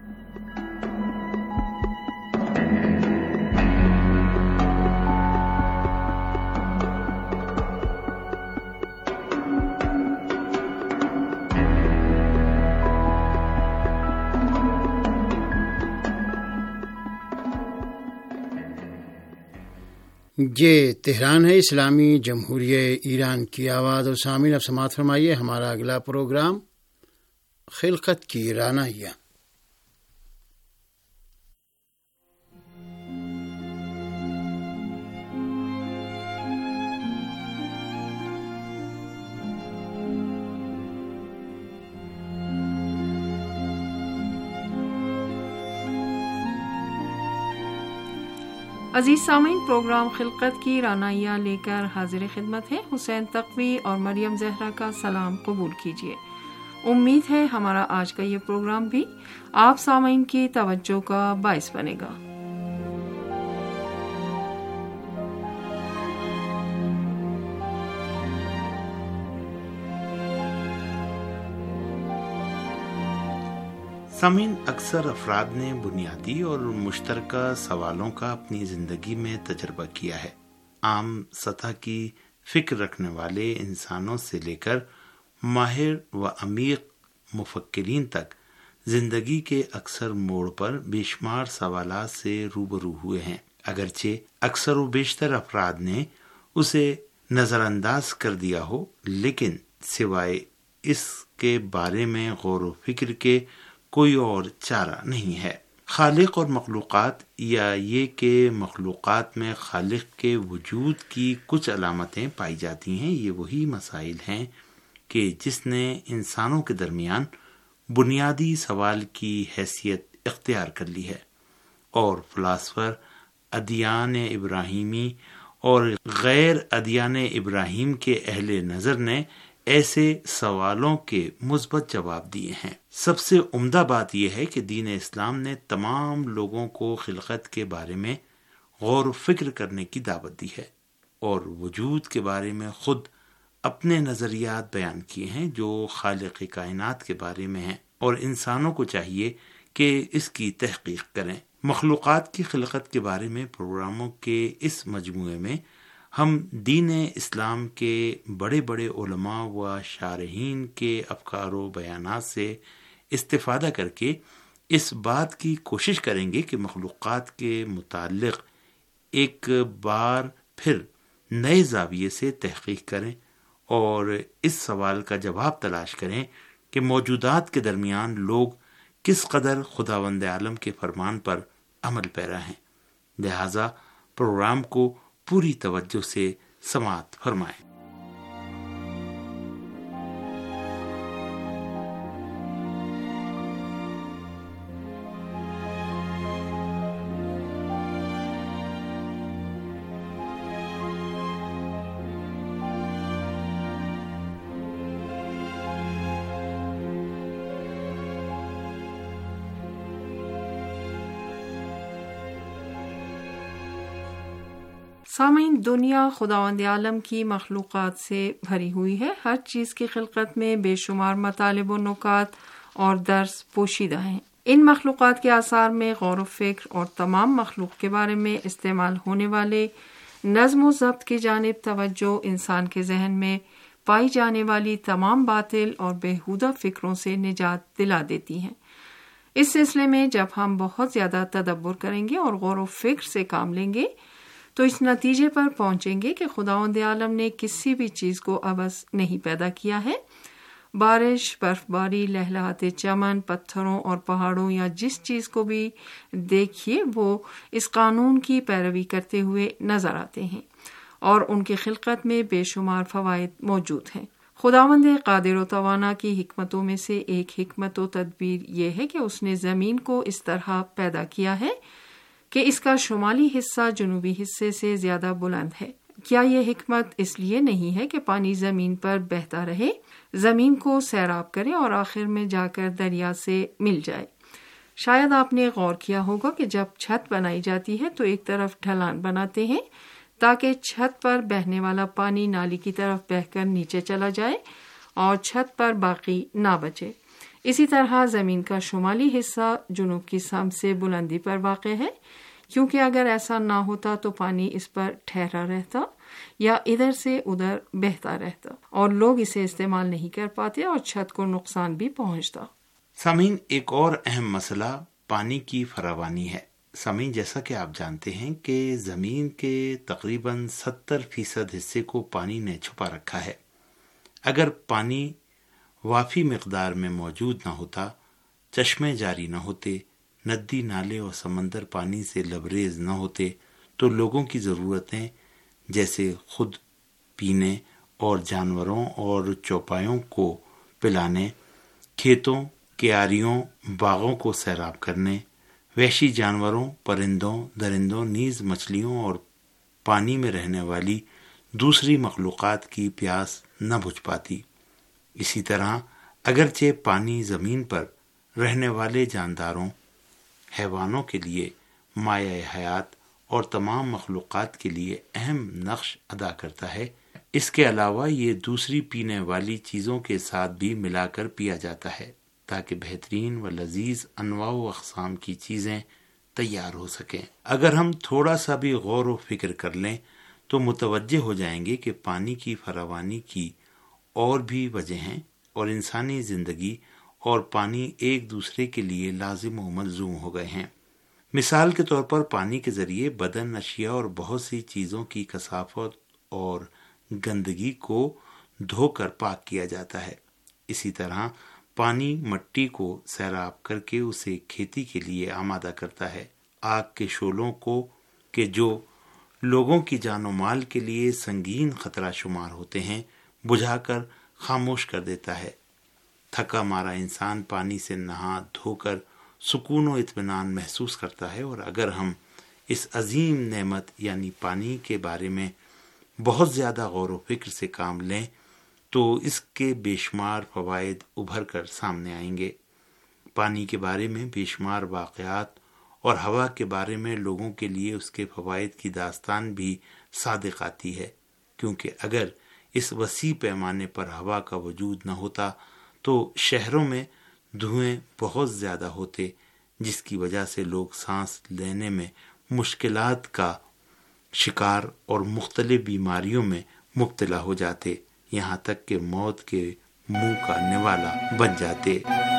یہ تہران ہے، اسلامی جمہوریہ ایران کی آواز، اور سامعین اب سماعت فرمائیے ہمارا اگلا پروگرام خلقت کی رانائیاں۔ عزیز سامعین، پروگرام خلقت کی رانائیاں لے کر حاضر خدمت ہے۔ حسین تقوی اور مریم زہرا کا سلام قبول کیجیے۔ امید ہے ہمارا آج کا یہ پروگرام بھی آپ سامعین کی توجہ کا باعث بنے گا۔ سامعین، اکثر افراد نے بنیادی اور مشترکہ سوالوں کا اپنی زندگی میں تجربہ کیا ہے۔ عام سطح کی فکر رکھنے والے انسانوں سے لے کر ماہر و عمیق مفکرین تک زندگی کے اکثر موڑ پر بے شمار سوالات سے روبرو ہوئے ہیں۔ اگرچہ اکثر و بیشتر افراد نے اسے نظر انداز کر دیا ہو، لیکن سوائے اس کے بارے میں غور و فکر کے کوئی اور چارہ نہیں ہے۔ خالق اور مخلوقات، یا یہ کہ مخلوقات میں خالق کے وجود کی کچھ علامتیں پائی جاتی ہیں، یہ وہی مسائل ہیں کہ جس نے انسانوں کے درمیان بنیادی سوال کی حیثیت اختیار کر لی ہے، اور فلاسفر ادیان ابراہیمی اور غیر ادیان ابراہیم کے اہل نظر نے ایسے سوالوں کے مثبت جواب دیے ہیں۔ سب سے عمدہ بات یہ ہے کہ دین اسلام نے تمام لوگوں کو خلقت کے بارے میں غور و فکر کرنے کی دعوت دی ہے، اور وجود کے بارے میں خود اپنے نظریات بیان کیے ہیں جو خالق کائنات کے بارے میں ہیں، اور انسانوں کو چاہیے کہ اس کی تحقیق کریں۔ مخلوقات کی خلقت کے بارے میں پروگراموں کے اس مجموعے میں ہم دین اسلام کے بڑے بڑے علماء و شارحین کے افکار و بیانات سے استفادہ کر کے اس بات کی کوشش کریں گے کہ مخلوقات کے متعلق ایک بار پھر نئے زاویے سے تحقیق کریں، اور اس سوال کا جواب تلاش کریں کہ موجودات کے درمیان لوگ کس قدر خداوند عالم کے فرمان پر عمل پیرا ہیں۔ لہذا پروگرام کو پوری توجہ سے سماعت فرمائیں۔ سامعین، دنیا خداوند عالم کی مخلوقات سے بھری ہوئی ہے۔ ہر چیز کی خلقت میں بے شمار مطالب و نکات اور درس پوشیدہ ہیں۔ ان مخلوقات کے آثار میں غور و فکر اور تمام مخلوق کے بارے میں استعمال ہونے والے نظم و ضبط کی جانب توجہ انسان کے ذہن میں پائی جانے والی تمام باطل اور بیہودہ فکروں سے نجات دلا دیتی ہیں۔ اس سلسلے میں جب ہم بہت زیادہ تدبر کریں گے اور غور و فکر سے کام لیں گے تو اس نتیجے پر پہنچیں گے کہ خداوند عالم نے کسی بھی چیز کو عبث نہیں پیدا کیا ہے۔ بارش، برف باری، لہلہاتے چمن، پتھروں اور پہاڑوں یا جس چیز کو بھی دیکھیے وہ اس قانون کی پیروی کرتے ہوئے نظر آتے ہیں، اور ان کی خلقت میں بے شمار فوائد موجود ہیں۔ خداوند قادر و توانا کی حکمتوں میں سے ایک حکمت و تدبیر یہ ہے کہ اس نے زمین کو اس طرح پیدا کیا ہے کہ اس کا شمالی حصہ جنوبی حصے سے زیادہ بلند ہے۔ کیا یہ حکمت اس لیے نہیں ہے کہ پانی زمین پر بہتا رہے، زمین کو سیراب کرے اور آخر میں جا کر دریا سے مل جائے؟ شاید آپ نے غور کیا ہوگا کہ جب چھت بنائی جاتی ہے تو ایک طرف ڈھلان بناتے ہیں تاکہ چھت پر بہنے والا پانی نالی کی طرف بہہ کر نیچے چلا جائے اور چھت پر باقی نہ بچے۔ اسی طرح زمین کا شمالی حصہ جنوب کی سمت سے بلندی پر واقع ہے، کیونکہ اگر ایسا نہ ہوتا تو پانی اس پر ٹھہرا رہتا یا ادھر سے ادھر بہتا رہتا اور لوگ اسے استعمال نہیں کر پاتے اور چھت کو نقصان بھی پہنچتا۔ سامعین، ایک اور اہم مسئلہ پانی کی فراوانی ہے۔ سامعین، جیسا کہ آپ جانتے ہیں کہ زمین کے تقریباً ستر فیصد حصے کو پانی نے چھپا رکھا ہے۔ اگر پانی وافی مقدار میں موجود نہ ہوتا، چشمے جاری نہ ہوتے، ندی نالے اور سمندر پانی سے لبریز نہ ہوتے، تو لوگوں کی ضرورتیں جیسے خود پینے اور جانوروں اور چوپایوں کو پلانے، کھیتوں، کیاریوں، باغوں کو سیراب کرنے، وحشی جانوروں، پرندوں، درندوں، نیز مچھلیوں اور پانی میں رہنے والی دوسری مخلوقات کی پیاس نہ بجھ پاتی۔ اسی طرح اگرچہ پانی زمین پر رہنے والے جانداروں، حیوانوں کے لیے مایہ حیات اور تمام مخلوقات کے لیے اہم نقش ادا کرتا ہے، اس کے علاوہ یہ دوسری پینے والی چیزوں کے ساتھ بھی ملا کر پیا جاتا ہے تاکہ بہترین و لذیذ انواع و اقسام کی چیزیں تیار ہو سکیں۔ اگر ہم تھوڑا سا بھی غور و فکر کر لیں تو متوجہ ہو جائیں گے کہ پانی کی فراوانی کی اور بھی وجہ ہیں اور انسانی زندگی اور پانی ایک دوسرے کے لیے لازم و ملزوم ہو گئے ہیں۔ مثال کے طور پر پانی کے ذریعے بدن، اشیاء اور بہت سی چیزوں کی کثافت اور گندگی کو دھو کر پاک کیا جاتا ہے۔ اسی طرح پانی مٹی کو سیراب کر کے اسے کھیتی کے لیے آمادہ کرتا ہے۔ آگ کے شعلوں کو کہ جو لوگوں کی جان و مال کے لیے سنگین خطرہ شمار ہوتے ہیں، بجھا کر خاموش کر دیتا ہے۔ تھکا مارا انسان پانی سے نہا دھو کر سکون و اطمینان محسوس کرتا ہے، اور اگر ہم اس عظیم نعمت یعنی پانی کے بارے میں بہت زیادہ غور و فکر سے کام لیں تو اس کے بے شمار فوائد ابھر کر سامنے آئیں گے۔ پانی کے بارے میں بے شمار واقعات اور ہوا کے بارے میں لوگوں کے لیے اس کے فوائد کی داستان بھی صادق آتی ہے، کیونکہ اگر اس وسیع پیمانے پر ہوا کا وجود نہ ہوتا تو شہروں میں دھوئیں بہت زیادہ ہوتے، جس کی وجہ سے لوگ سانس لینے میں مشکلات کا شکار اور مختلف بیماریوں میں مبتلا ہو جاتے، یہاں تک کہ موت کے منہ کا نوالا بن جاتے۔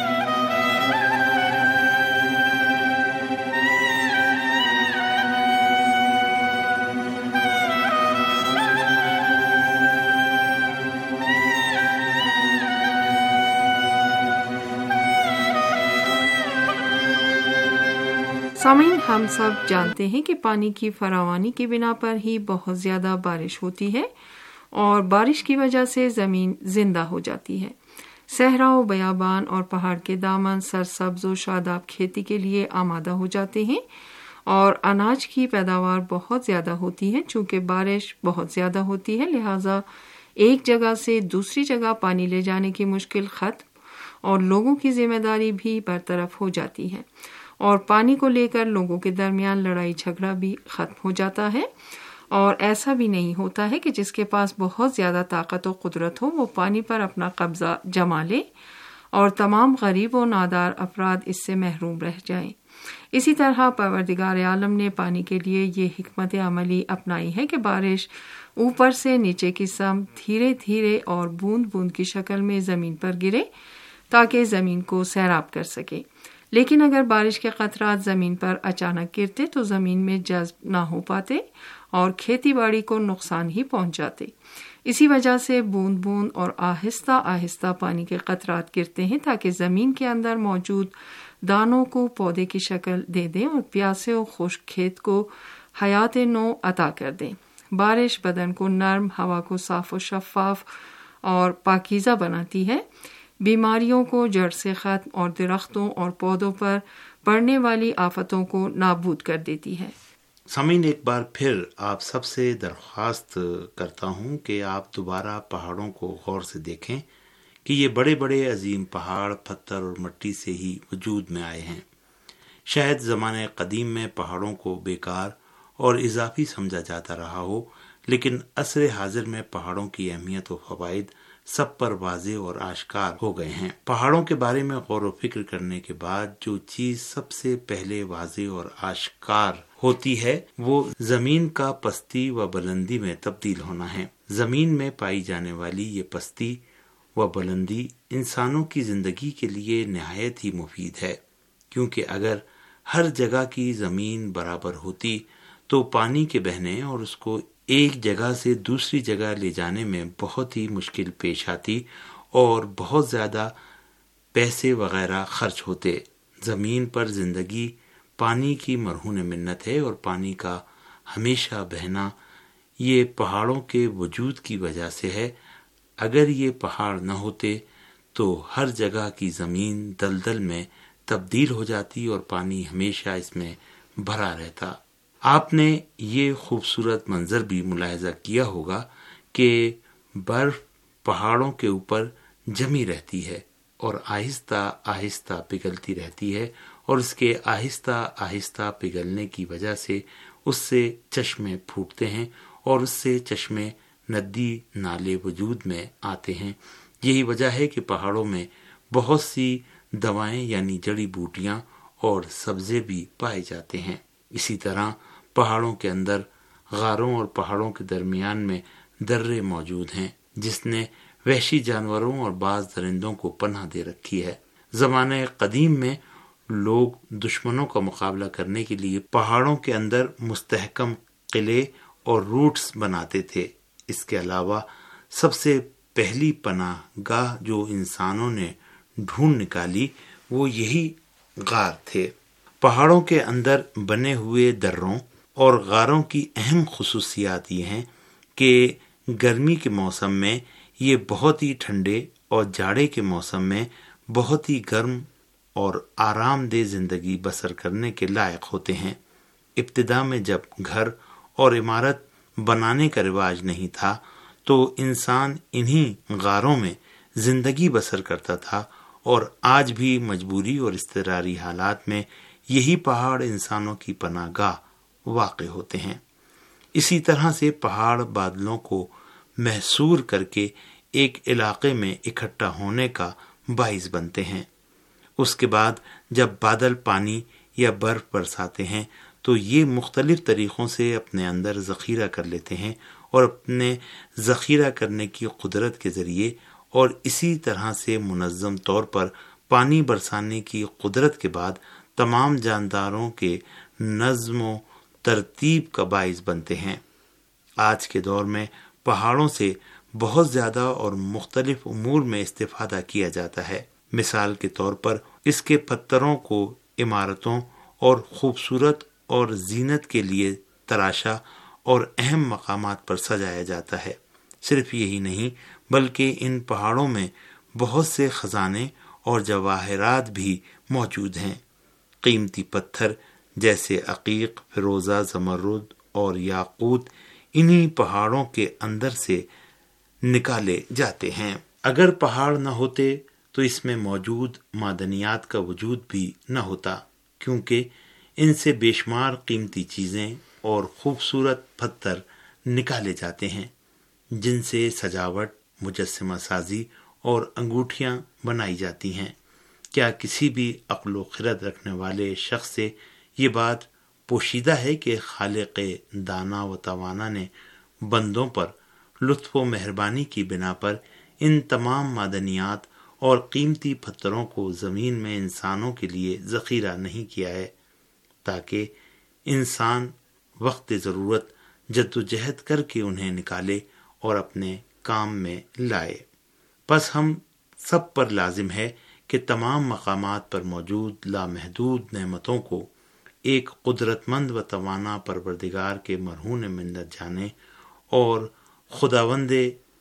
سامعین، ہم سب جانتے ہیں کہ پانی کی فراوانی کی بنا پر ہی بہت زیادہ بارش ہوتی ہے اور بارش کی وجہ سے زمین زندہ ہو جاتی ہے۔ صحرا و بیابان اور پہاڑ کے دامن سرسبز و شاداب کھیتی کے لیے آمادہ ہو جاتے ہیں اور اناج کی پیداوار بہت زیادہ ہوتی ہے۔ چونکہ بارش بہت زیادہ ہوتی ہے، لہٰذا ایک جگہ سے دوسری جگہ پانی لے جانے کی مشکل ختم اور لوگوں کی ذمہ داری بھی برطرف ہو جاتی ہے، اور پانی کو لے کر لوگوں کے درمیان لڑائی جھگڑا بھی ختم ہو جاتا ہے۔ اور ایسا بھی نہیں ہوتا ہے کہ جس کے پاس بہت زیادہ طاقت و قدرت ہو وہ پانی پر اپنا قبضہ جما لے اور تمام غریب و نادار افراد اس سے محروم رہ جائیں۔ اسی طرح پروردگار عالم نے پانی کے لیے یہ حکمت عملی اپنائی ہے کہ بارش اوپر سے نیچے کی سمت دھیرے دھیرے اور بوند بوند کی شکل میں زمین پر گرے تاکہ زمین کو سیراب کر سکے۔ لیکن اگر بارش کے قطرات زمین پر اچانک گرتے تو زمین میں جذب نہ ہو پاتے اور کھیتی باڑی کو نقصان ہی پہنچ جاتے۔ اسی وجہ سے بوند بوند اور آہستہ آہستہ پانی کے قطرات گرتے ہیں تاکہ زمین کے اندر موجود دانوں کو پودے کی شکل دے دیں اور پیاسے و خشک کھیت کو حیات نو عطا کر دیں۔ بارش بدن کو نرم، ہوا کو صاف و شفاف اور پاکیزہ بناتی ہے، بیماریوں کو جڑ سے ختم اور درختوں اور پودوں پر پڑنے والی آفتوں کو نابود کر دیتی ہے۔ سامعین، ایک بار پھر آپ سب سے درخواست کرتا ہوں کہ آپ دوبارہ پہاڑوں کو غور سے دیکھیں کہ یہ بڑے بڑے عظیم پہاڑ پتھر اور مٹی سے ہی وجود میں آئے ہیں۔ شاید زمانے قدیم میں پہاڑوں کو بیکار اور اضافی سمجھا جاتا رہا ہو، لیکن عصر حاضر میں پہاڑوں کی اہمیت و فوائد سب پر واضح اور آشکار ہو گئے ہیں۔ پہاڑوں کے بارے میں غور و فکر کرنے کے بعد جو چیز سب سے پہلے واضح اور آشکار ہوتی ہے وہ زمین کا پستی و بلندی میں تبدیل ہونا ہے۔ زمین میں پائی جانے والی یہ پستی و بلندی انسانوں کی زندگی کے لیے نہایت ہی مفید ہے، کیونکہ اگر ہر جگہ کی زمین برابر ہوتی تو پانی کے بہنے اور اس کو ایک جگہ سے دوسری جگہ لے جانے میں بہت ہی مشکل پیش آتی اور بہت زیادہ پیسے وغیرہ خرچ ہوتے۔ زمین پر زندگی پانی کی مرہون منت ہے، اور پانی کا ہمیشہ بہنا یہ پہاڑوں کے وجود کی وجہ سے ہے۔ اگر یہ پہاڑ نہ ہوتے تو ہر جگہ کی زمین دلدل میں تبدیل ہو جاتی اور پانی ہمیشہ اس میں بھرا رہتا۔ آپ نے یہ خوبصورت منظر بھی ملاحظہ کیا ہوگا کہ برف پہاڑوں کے اوپر جمی رہتی ہے اور آہستہ آہستہ پگھلتی رہتی ہے، اور اس کے آہستہ آہستہ پگھلنے کی وجہ سے اس سے چشمے پھوٹتے ہیں اور اس سے چشمے ندی نالے وجود میں آتے ہیں۔ یہی وجہ ہے کہ پہاڑوں میں بہت سی دوائیں یعنی جڑی بوٹیاں اور سبزے بھی پائے جاتے ہیں۔ اسی طرح پہاڑوں کے اندر غاروں اور پہاڑوں کے درمیان میں درے موجود ہیں، جس نے وحشی جانوروں اور بعض درندوں کو پناہ دے رکھی ہے۔ زمانے قدیم میں لوگ دشمنوں کا مقابلہ کرنے کے لیے پہاڑوں کے اندر مستحکم قلعے اور روٹس بناتے تھے۔ اس کے علاوہ سب سے پہلی پناہ گاہ جو انسانوں نے ڈھونڈ نکالی وہ یہی غار تھے۔ پہاڑوں کے اندر بنے ہوئے دروں اور غاروں کی اہم خصوصیات یہ ہیں کہ گرمی کے موسم میں یہ بہت ہی ٹھنڈے اور جاڑے کے موسم میں بہت ہی گرم اور آرام دہ زندگی بسر کرنے کے لائق ہوتے ہیں۔ ابتدا میں جب گھر اور عمارت بنانے کا رواج نہیں تھا تو انسان انہی غاروں میں زندگی بسر کرتا تھا، اور آج بھی مجبوری اور اضطراری حالات میں یہی پہاڑ انسانوں کی پناہ گاہ واقع ہوتے ہیں۔ اسی طرح سے پہاڑ بادلوں کو محصور کر کے ایک علاقے میں اکٹھا ہونے کا باعث بنتے ہیں۔ اس کے بعد جب بادل پانی یا برف برساتے ہیں تو یہ مختلف طریقوں سے اپنے اندر ذخیرہ کر لیتے ہیں، اور اپنے ذخیرہ کرنے کی قدرت کے ذریعے اور اسی طرح سے منظم طور پر پانی برسانے کی قدرت کے بعد تمام جانداروں کے نظم و ترتیب کا باعث بنتے ہیں۔ آج کے دور میں پہاڑوں سے بہت زیادہ اور مختلف امور میں استفادہ کیا جاتا ہے۔ مثال کے طور پر اس کے پتھروں کو عمارتوں اور خوبصورت اور زینت کے لیے تراشا اور اہم مقامات پر سجایا جاتا ہے۔ صرف یہی نہیں بلکہ ان پہاڑوں میں بہت سے خزانے اور جواہرات بھی موجود ہیں۔ قیمتی پتھر جیسے عقیق، فیروزہ، زمرد اور یاقوت انہی پہاڑوں کے اندر سے نکالے جاتے ہیں۔ اگر پہاڑ نہ ہوتے تو اس میں موجود معدنیات کا وجود بھی نہ ہوتا، کیونکہ ان سے بے شمار قیمتی چیزیں اور خوبصورت پتھر نکالے جاتے ہیں، جن سے سجاوٹ، مجسمہ سازی اور انگوٹھیاں بنائی جاتی ہیں۔ کیا کسی بھی عقل و خرد رکھنے والے شخص سے یہ بات پوشیدہ ہے کہ خالق دانا و توانا نے بندوں پر لطف و مہربانی کی بنا پر ان تمام معدنیات اور قیمتی پتھروں کو زمین میں انسانوں کے لیے ذخیرہ نہیں کیا ہے، تاکہ انسان وقت ضرورت جدوجہد کر کے انہیں نکالے اور اپنے کام میں لائے؟ بس ہم سب پر لازم ہے کہ تمام مقامات پر موجود لامحدود نعمتوں کو ایک قدرت مند و توانا پروردگار کے مرہون منت جانے، اور خداوند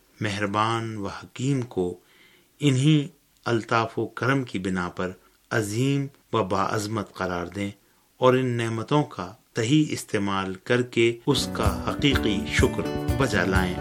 مہربان و حکیم کو انہی الطاف و کرم کی بنا پر عظیم و باعظمت قرار دیں، اور ان نعمتوں کا صحیح استعمال کر کے اس کا حقیقی شکر بجا لائیں۔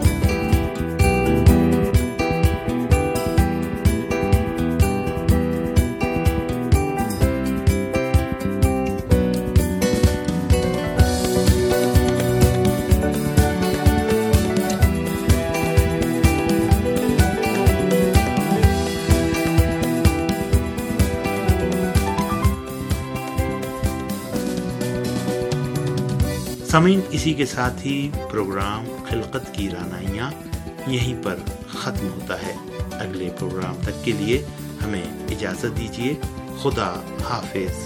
سامعین، اسی کے ساتھ ہی پروگرام خلقت کی رانائیاں یہیں پر ختم ہوتا ہے۔ اگلے پروگرام تک کے لیے ہمیں اجازت دیجیے۔ خدا حافظ۔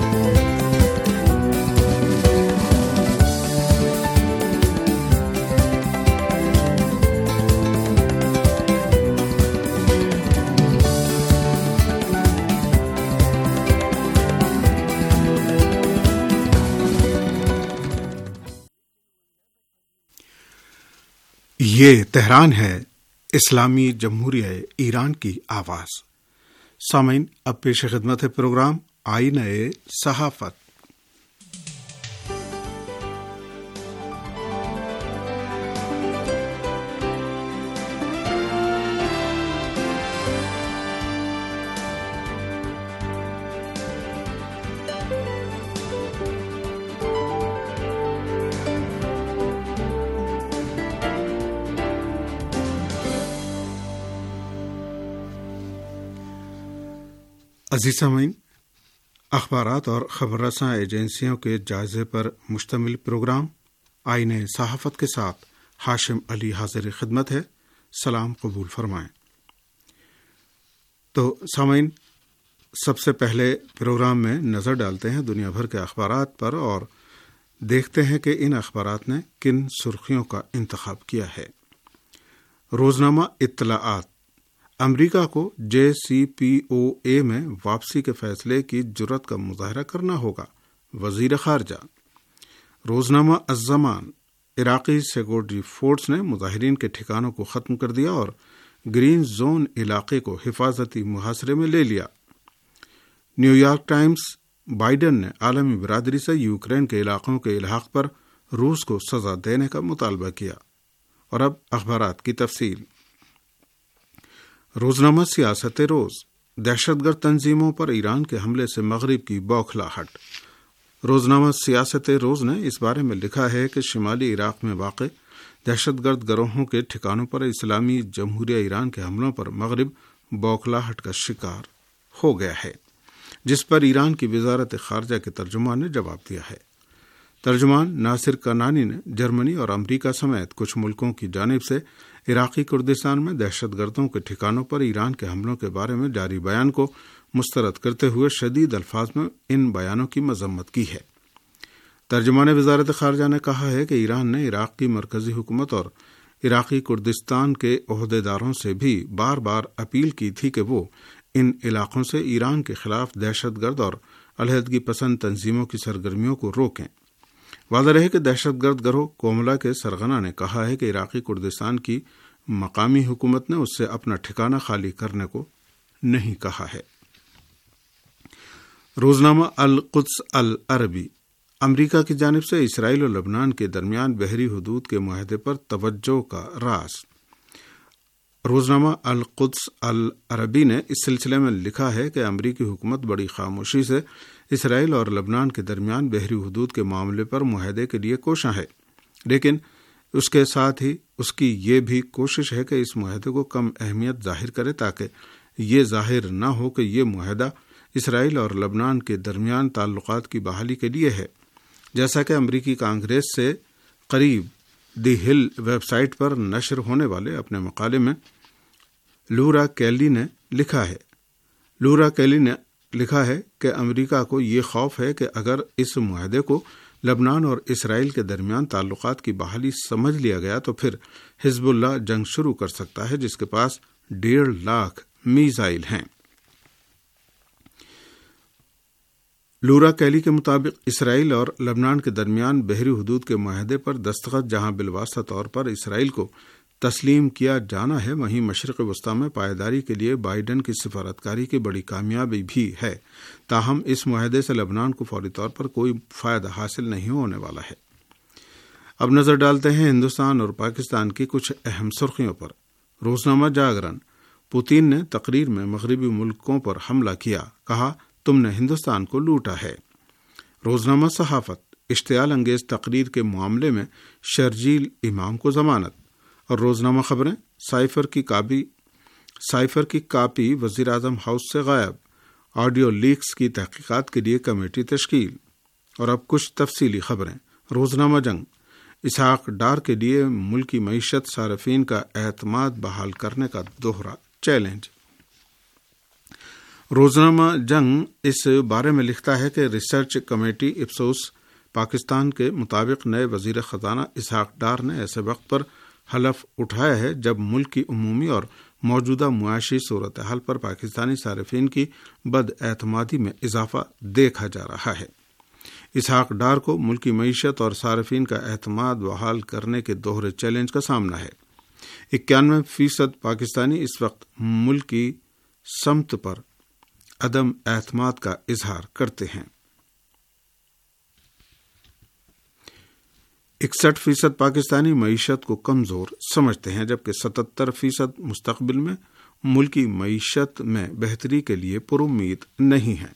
یہ تہران ہے، اسلامی جمہوریہ ایران کی آواز۔ سامعین، اب پیش خدمت ہے پروگرام آئینہ صحافت۔ عزیز سامعین، اخبارات اور خبر رساں ایجنسیوں کے جائزے پر مشتمل پروگرام آئینہ صحافت کے ساتھ ہاشم علی حاضر خدمت ہے۔ سلام قبول فرمائیں۔ تو سامعین، سب سے پہلے پروگرام میں نظر ڈالتے ہیں دنیا بھر کے اخبارات پر اور دیکھتے ہیں کہ ان اخبارات نے کن سرخیوں کا انتخاب کیا ہے۔ روزنامہ اطلاعات: امریکہ کو جے سی پی او اے میں واپسی کے فیصلے کی جرات کا مظاہرہ کرنا ہوگا، وزیر خارجہ۔ روزنامہ الزمان: عراقی سیکورٹی فورس نے مظاہرین کے ٹھکانوں کو ختم کر دیا اور گرین زون علاقے کو حفاظتی محاصرے میں لے لیا۔ نیو یارک ٹائمز: بائیڈن نے عالمی برادری سے یوکرین کے علاقوں کے الحاق پر روس کو سزا دینے کا مطالبہ کیا۔ اور اب اخبارات کی تفصیل۔ روزنامہ سیاست روز: دہشت گرد تنظیموں پر ایران کے حملے سے مغرب کی بوکھلاہٹ۔ روزنامہ سیاست روز نے اس بارے میں لکھا ہے کہ شمالی عراق میں واقع دہشت گرد گروہوں کے ٹھکانوں پر اسلامی جمہوریہ ایران کے حملوں پر مغرب بوکھلاہٹ کا شکار ہو گیا ہے، جس پر ایران کی وزارت خارجہ کے ترجمان نے جواب دیا ہے۔ ترجمان ناصر کنانی نے جرمنی اور امریکہ سمیت کچھ ملکوں کی جانب سے عراقی کردستان میں دہشت گردوں کے ٹھکانوں پر ایران کے حملوں کے بارے میں جاری بیان کو مسترد کرتے ہوئے شدید الفاظ میں ان بیانوں کی مذمت کی ہے۔ ترجمان وزارت خارجہ نے کہا ہے کہ ایران نے عراق کی مرکزی حکومت اور عراقی کردستان کے عہدیداروں سے بھی بار بار اپیل کی تھی کہ وہ ان علاقوں سے ایران کے خلاف دہشت گرد اور علیحدگی پسند تنظیموں کی سرگرمیوں کو روکیں۔ واضح رہے کہ دہشت گرد گروہ کوملا کے سرغنہ نے کہا ہے کہ عراقی کردستان کی مقامی حکومت نے اس سے اپنا ٹھکانہ خالی کرنے کو نہیں کہا ہے۔ روزنامہ القدس العربی: امریکہ کی جانب سے اسرائیل اور لبنان کے درمیان بحری حدود کے معاہدے پر توجہ کا راز۔ روزنامہ القدس العربی نے اس سلسلے میں لکھا ہے کہ امریکی حکومت بڑی خاموشی سے اسرائیل اور لبنان کے درمیان بحری حدود کے معاملے پر معاہدے کے لیے کوشاں ہے، لیکن اس کے ساتھ ہی اس کی یہ بھی کوشش ہے کہ اس معاہدے کو کم اہمیت ظاہر کرے تاکہ یہ ظاہر نہ ہو کہ یہ معاہدہ اسرائیل اور لبنان کے درمیان تعلقات کی بحالی کے لیے ہے، جیسا کہ امریکی کانگریس سے قریب دی ہل ویب سائٹ پر نشر ہونے والے اپنے مقالے میں لورا کیلی نے لکھا ہے۔ لورا کیلی نے لکھا ہے کہ امریکہ کو یہ خوف ہے کہ اگر اس معاہدے کو لبنان اور اسرائیل کے درمیان تعلقات کی بحالی سمجھ لیا گیا تو پھر حزب اللہ جنگ شروع کر سکتا ہے، جس کے پاس ڈیڑھ لاکھ میزائل ہیں۔ لورا کیلی کے مطابق اسرائیل اور لبنان کے درمیان بحری حدود کے معاہدے پر دستخط جہاں بالواسطہ طور پر اسرائیل کو تسلیم کیا جانا ہے، وہیں مشرق وسطیٰ میں پائیداری کے لیے بائیڈن کی سفارتکاری کی بڑی کامیابی بھی ہے، تاہم اس معاہدے سے لبنان کو فوری طور پر کوئی فائدہ حاصل نہیں ہونے والا ہے۔ اب نظر ڈالتے ہیں ہندوستان اور پاکستان کی کچھ اہم سرخیوں پر۔ روزنامہ جاگرن: پوتین نے تقریر میں مغربی ملکوں پر حملہ کیا، کہا تم نے ہندوستان کو لوٹا ہے۔ روزنامہ صحافت: اشتعال انگیز تقریر کے معاملے میں شرجیل امام کو ضمانت۔ اور روزنامہ خبریں: سائفر کی کاپی سائفر کی کاپی وزیر اعظم ہاؤس سے غائب، آڈیو لیکس کی تحقیقات کے لیے کمیٹی تشکیل۔ اور اب کچھ تفصیلی خبریں۔ روزنامہ جنگ اسحاق ڈار کے لیے ملکی معیشت صارفین کا اعتماد بحال کرنے کا دوہرا چیلنج۔ روزنامہ جنگ اس بارے میں لکھتا ہے کہ ریسرچ کمیٹی اپسوس پاکستان کے مطابق نئے وزیر خزانہ اسحاق ڈار نے ایسے وقت پر حلف اٹھایا ہے جب ملک کی عمومی اور موجودہ معاشی صورتحال پر پاکستانی صارفین کی بد اعتمادی میں اضافہ دیکھا جا رہا ہے۔ اسحاق ڈار کو ملکی معیشت اور صارفین کا اعتماد بحال کرنے کے دوہرے چیلنج کا سامنا ہے۔ اکیانوے فیصد پاکستانی اس وقت ملک کی سمت پر عدم اعتماد کا اظہار کرتے ہیں۔ اکسٹھ فیصد پاکستانی معیشت کو کمزور سمجھتے ہیں جبکہ ستتر فیصد مستقبل میں ملکی معیشت میں بہتری کے لیے پر امید نہیں ہیں۔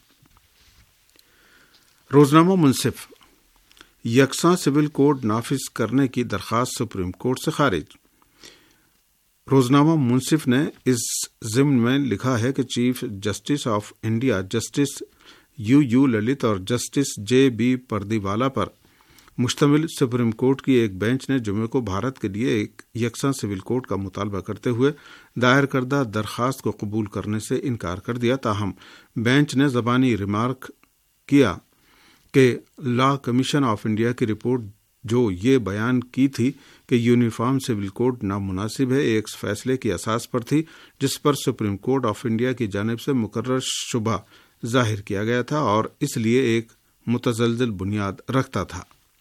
روزنامہ منصف یکساں سول کوڈ نافذ کرنے کی درخواست سپریم کورٹ سے خارج۔ روزنامہ منصف نے اس ضمن میں لکھا ہے کہ chief justice of India justice U U Lalit اور جسٹس جے بی پردیوالا پر مشتمل سپریم کورٹ کی ایک بینچ نے جمعے کو بھارت کے لیے ایک یکساں سول کوڈ کا مطالبہ کرتے ہوئے دائر کردہ درخواست کو قبول کرنے سے انکار کر دیا۔ تاہم بینچ نے زبانی ریمارک کیا کہ لا کمیشن آف انڈیا کی رپورٹ جو یہ بیان کی تھی کہ یونیفارم سول کوڈ نامناسب ہے، ایک فیصلے کی اساس پر تھی جس پر سپریم کورٹ آف انڈیا کی جانب سے مقرر شبہ ظاہر کیا گیا تھا اور اس لیے ایک متزلزل بنیاد رکھتا تھا۔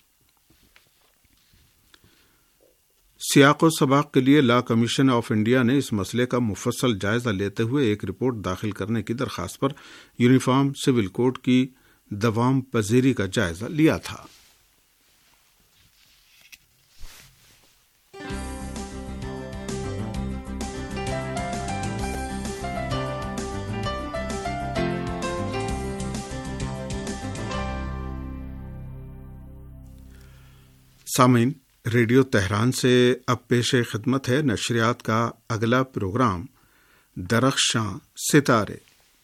سیاق و سباق کے لیے لا کمیشن آف انڈیا نے اس مسئلے کا مفصل جائزہ لیتے ہوئے ایک رپورٹ داخل کرنے کی درخواست پر یونیفارم سول کوڈ کی دوام پذیری کا جائزہ لیا تھا۔ سامعین، ریڈیو تہران سے اب پیش خدمت ہے نشریات کا اگلا پروگرام درخشاں ستارے۔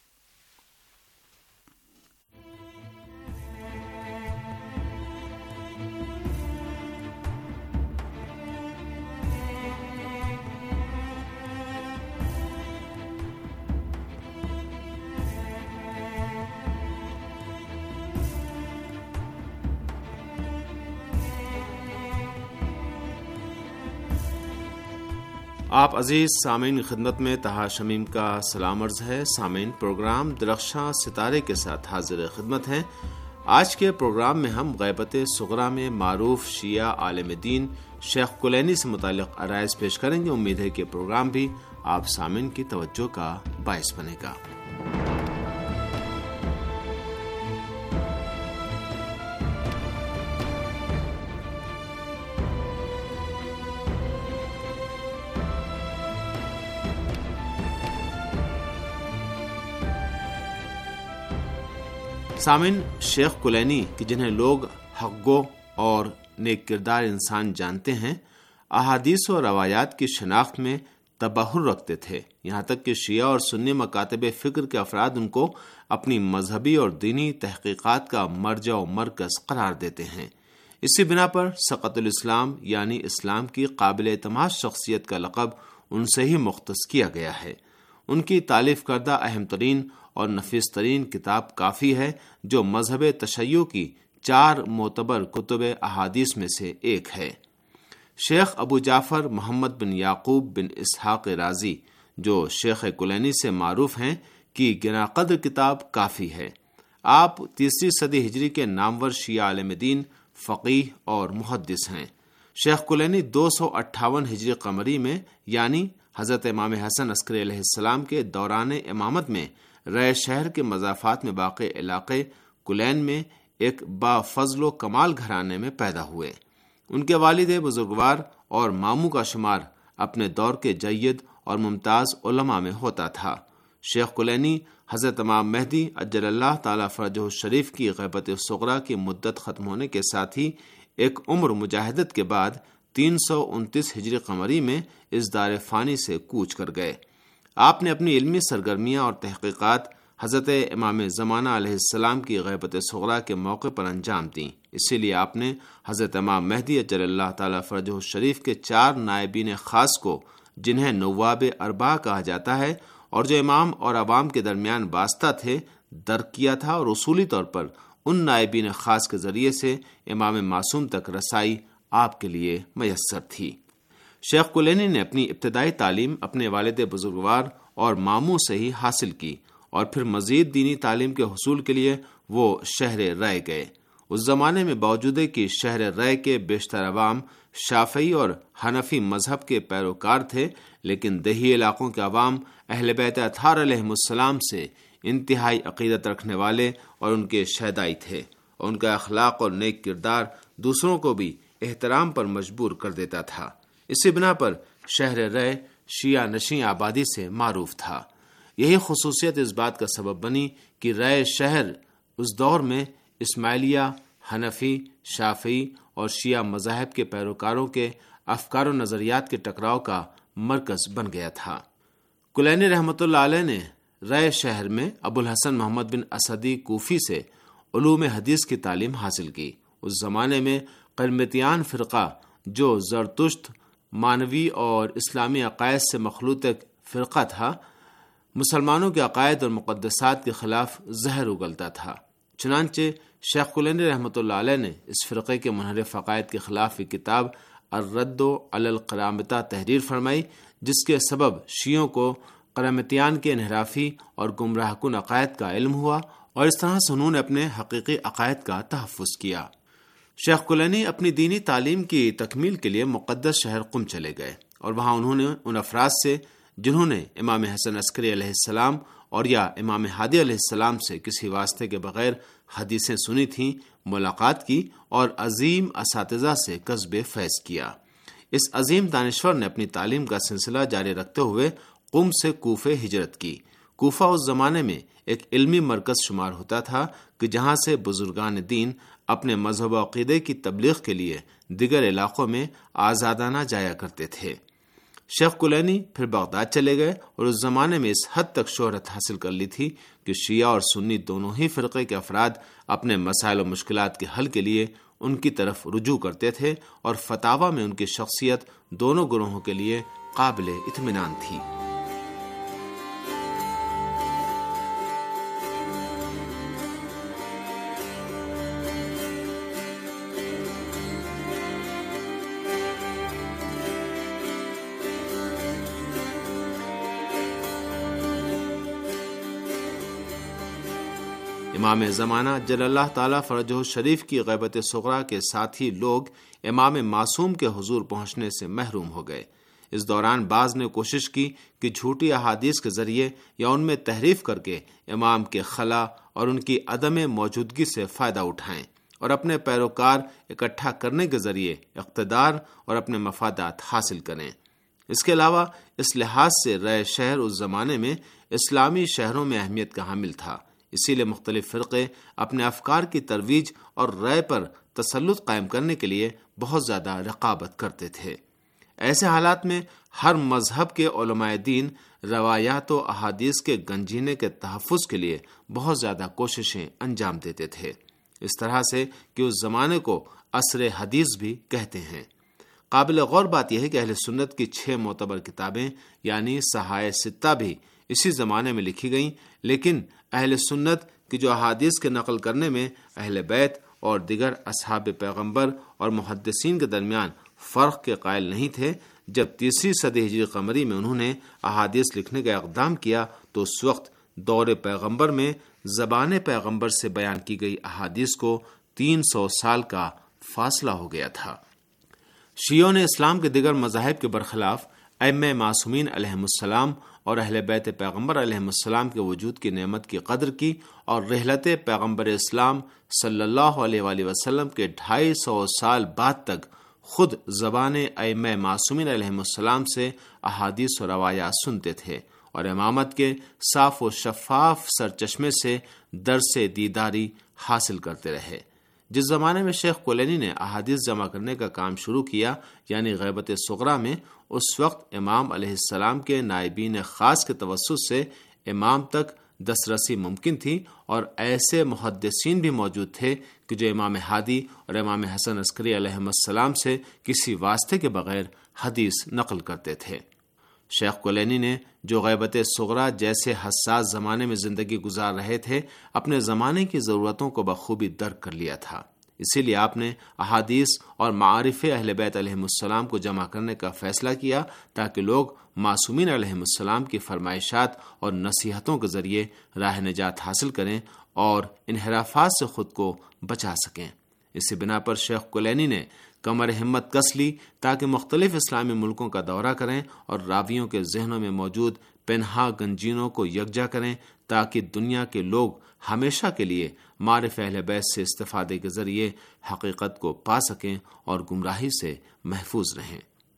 آپ عزیز سامعین خدمت میں طہا شمیم کا سلام عرض ہے۔ سامعین، پروگرام درخشاں ستارے کے ساتھ حاضر خدمت ہیں۔ آج کے پروگرام میں ہم غیبت صغریٰ میں معروف شیعہ عالم دین شیخ کلینی سے متعلق عرائض پیش کریں گے۔ امید ہے کہ پروگرام بھی آپ سامعین کی توجہ کا باعث بنے گا۔ سامعین، شیخ کلینی کہ جنہیں لوگ حق گو اور نیک کردار انسان جانتے ہیں، احادیث و روایات کی شناخت میں تبحر رکھتے تھے، یہاں تک کہ شیعہ اور سنی مکاتب فکر کے افراد ان کو اپنی مذہبی اور دینی تحقیقات کا مرجع و مرکز قرار دیتے ہیں۔ اسی بنا پر سقط الاسلام یعنی اسلام کی قابل اعتماد شخصیت کا لقب ان سے ہی مختص کیا گیا ہے۔ ان کی تالیف کردہ اہم ترین اور نفیس ترین کتاب کافی ہے، جو مذہب تشیع کی چار معتبر کتب احادیث میں سے ایک ہے۔ شیخ ابو جعفر محمد بن یعقوب بن اسحاق رازی، جو شیخ کلینی سے معروف ہیں، کی گنا قدر کتاب کافی ہے۔ آپ تیسری صدی ہجری کے نامور شیعہ عالم دین، فقیہ اور محدث ہیں۔ شیخ کلینی دو سو اٹھاون ہجری قمری میں یعنی حضرت امام حسن عسکری علیہ السلام کے دوران امامت میں رائے شہر کے مضافات میں واقع علاقے کلین میں ایک با فضل و کمال گھرانے میں پیدا ہوئے۔ ان کے والد بزرگوار اور ماموں کا شمار اپنے دور کے جید اور ممتاز علماء میں ہوتا تھا۔ شیخ کلینی حضرت امام مہدی اجل اللہ تعالی فرجہ الشریف کی غیبت صغریٰ کی مدت ختم ہونے کے ساتھ ہی ایک عمر مجاہدت کے بعد تین سو انتیس ہجری قمری میں اس دار فانی سے کوچ کر گئے۔ آپ نے اپنی علمی سرگرمیاں اور تحقیقات حضرت امام زمانہ علیہ السلام کی غیبت صغریٰ کے موقع پر انجام دیں۔ اسی لیے آپ نے حضرت امام مہدی اجل اللہ تعالیٰ فرجہ الشریف کے چار نائبین خاص کو، جنہیں نواب اربعہ کہا جاتا ہے اور جو امام اور عوام کے درمیان واسطہ تھے، درک کیا تھا، اور اصولی طور پر ان نائبین خاص کے ذریعے سے امام معصوم تک رسائی آپ کے لیے میسر تھی۔ شیخ کلینی نے اپنی ابتدائی تعلیم اپنے والد بزرگوار اور ماموں سے ہی حاصل کی، اور پھر مزید دینی تعلیم کے حصول کے لیے وہ شہر رائے گئے۔ اس زمانے میں باوجود کہ شہر رائے کے بیشتر عوام شافعی اور حنفی مذہب کے پیروکار تھے، لیکن دیہی علاقوں کے عوام اہل بیت اطہار علیہم السلام سے انتہائی عقیدت رکھنے والے اور ان کے شیدائی تھے، اور ان کا اخلاق اور نیک کردار دوسروں کو بھی احترام پر مجبور کر دیتا تھا۔ اسی بنا پر شہر رائے شیعہ نشین آبادی سے معروف تھا۔ یہی خصوصیت اس بات کا سبب بنی کہ رائے شہر اس دور میں اسماعیلیہ، حنفی، شافعی اور شیعہ مذاہب کے پیروکاروں کے افکار و نظریات کے ٹکراؤ کا مرکز بن گیا تھا۔ کلینی رحمۃ اللہ علیہ نے رائے شہر میں ابو الحسن محمد بن اسدی کوفی سے علوم حدیث کی تعلیم حاصل کی۔ اس زمانے میں قرمطیان فرقہ، جو زرتشت، مانوی اور اسلامی عقائد سے مخلوط ایک فرقہ تھا، مسلمانوں کے عقائد اور مقدسات کے خلاف زہر اگلتا تھا۔ چنانچہ شیخ کلینی رحمۃ اللہ علیہ نے اس فرقے کے منحرف عقائد کے خلاف ایک کتاب الرد علی القرامطہ تحریر فرمائی، جس کے سبب شیعوں کو قرامطیان کے انحرافی اور گمراہ کن عقائد کا علم ہوا، اور اس طرح سے انہوں نے اپنے حقیقی عقائد کا تحفظ کیا۔ شیخ کلینی اپنی دینی تعلیم کی تکمیل کے لیے مقدس شہر قم چلے گئے، اور وہاں انہوں نے ان افراد سے جنہوں نے امام حسن عسکری علیہ السلام اور یا امام ہادی علیہ السلام سے کسی واسطے کے بغیر حدیثیں سنی تھیں، ملاقات کی، اور عظیم اساتذہ سے کسب فیض کیا۔ اس عظیم دانشور نے اپنی تعلیم کا سلسلہ جاری رکھتے ہوئے قم سے کوفے ہجرت کی۔ کوفہ اس زمانے میں ایک علمی مرکز شمار ہوتا تھا کہ جہاں سے بزرگان دین اپنے مذہب و عقیدے کی تبلیغ کے لیے دیگر علاقوں میں آزادانہ جایا کرتے تھے۔ شیخ کلینی پھر بغداد چلے گئے، اور اس زمانے میں اس حد تک شہرت حاصل کر لی تھی کہ شیعہ اور سنی دونوں ہی فرقے کے افراد اپنے مسائل و مشکلات کے حل کے لیے ان کی طرف رجوع کرتے تھے، اور فتاوی میں ان کی شخصیت دونوں گروہوں کے لیے قابل اطمینان تھی۔ امام زمانہ جل اللہ تعالیٰ فرجہ الشریف کی غیبت صغریٰ کے ساتھی لوگ امام معصوم کے حضور پہنچنے سے محروم ہو گئے۔ اس دوران بعض نے کوشش کی کہ جھوٹی احادیث کے ذریعے یا ان میں تحریف کر کے امام کے خلا اور ان کی عدم موجودگی سے فائدہ اٹھائیں، اور اپنے پیروکار اکٹھا کرنے کے ذریعے اقتدار اور اپنے مفادات حاصل کریں۔ اس کے علاوہ اس لحاظ سے رائے شہر اس زمانے میں اسلامی شہروں میں اہمیت کا حامل تھا، اسی لیے مختلف فرقے اپنے افکار کی ترویج اور رائے پر تسلط قائم کرنے کے لیے بہت زیادہ رقابت کرتے تھے۔ ایسے حالات میں ہر مذہب کے علماء دین روایات و احادیث کے گنجینے کے تحفظ کے لیے بہت زیادہ کوششیں انجام دیتے تھے، اس طرح سے کہ اس زمانے کو عصر حدیث بھی کہتے ہیں۔ قابل غور بات یہ ہے کہ اہل سنت کی چھ معتبر کتابیں یعنی صحائح ستہ بھی اسی زمانے میں لکھی گئیں، لیکن اہل سنت کی جو احادیث کے نقل کرنے میں اہل بیت اور دیگر اصحاب پیغمبر اور محدثین کے درمیان فرق کے قائل نہیں تھے، جب تیسری صدی ہجری قمری میں انہوں نے احادیث لکھنے کا اقدام کیا تو اس وقت دور پیغمبر میں زبان پیغمبر سے بیان کی گئی احادیث کو تین سو سال کا فاصلہ ہو گیا تھا۔ شیعوں نے اسلام کے دیگر مذاہب کے برخلاف ائمہ معصومین علیہم السلام اور اہل بیت پیغمبر علیہم السلام کے وجود کی نعمت کی قدر کی، اور رحلت پیغمبر اسلام صلی اللہ علیہ وآلہ وسلم کے ڈھائی سو سال بعد تک خود زبان ائمہ معصومین علیہم السلام سے احادیث و روایات سنتے تھے، اور امامت کے صاف و شفاف سرچشمے سے درس دیداری حاصل کرتے رہے۔ جس زمانے میں شیخ کلینی نے احادیث جمع کرنے کا کام شروع کیا یعنی غیبت صغریٰ میں، اس وقت امام علیہ السلام کے نائبین خاص کے توسط سے امام تک دسترسی ممکن تھی، اور ایسے محدثین بھی موجود تھے کہ جو امام ہادی اور امام حسن عسکری علیہ السلام سے کسی واسطے کے بغیر حدیث نقل کرتے تھے۔ شیخ کلینی نے جو غیبت صغرا جیسے حساس زمانے میں زندگی گزار رہے تھے، اپنے زمانے کی ضرورتوں کو بخوبی درک کر لیا تھا، اسی لیے آپ نے احادیث اور معارف اہل بیت علیہ السلام کو جمع کرنے کا فیصلہ کیا تاکہ لوگ معصومین علیہ السلام کی فرمائشات اور نصیحتوں کے ذریعے راہ نجات حاصل کریں اور انحرافات سے خود کو بچا سکیں۔ اسی بنا پر شیخ کلینی نے کمر ہمت کس لی تاکہ مختلف اسلامی ملکوں کا دورہ کریں اور راویوں کے ذہنوں میں موجود پنہا گنجینوں کو یکجا کریں تاکہ دنیا کے لوگ ہمیشہ کے لیے معرف اہل بیت سے استفادے کے ذریعے حقیقت کو پا سکیں اور گمراہی سے محفوظ رہیں۔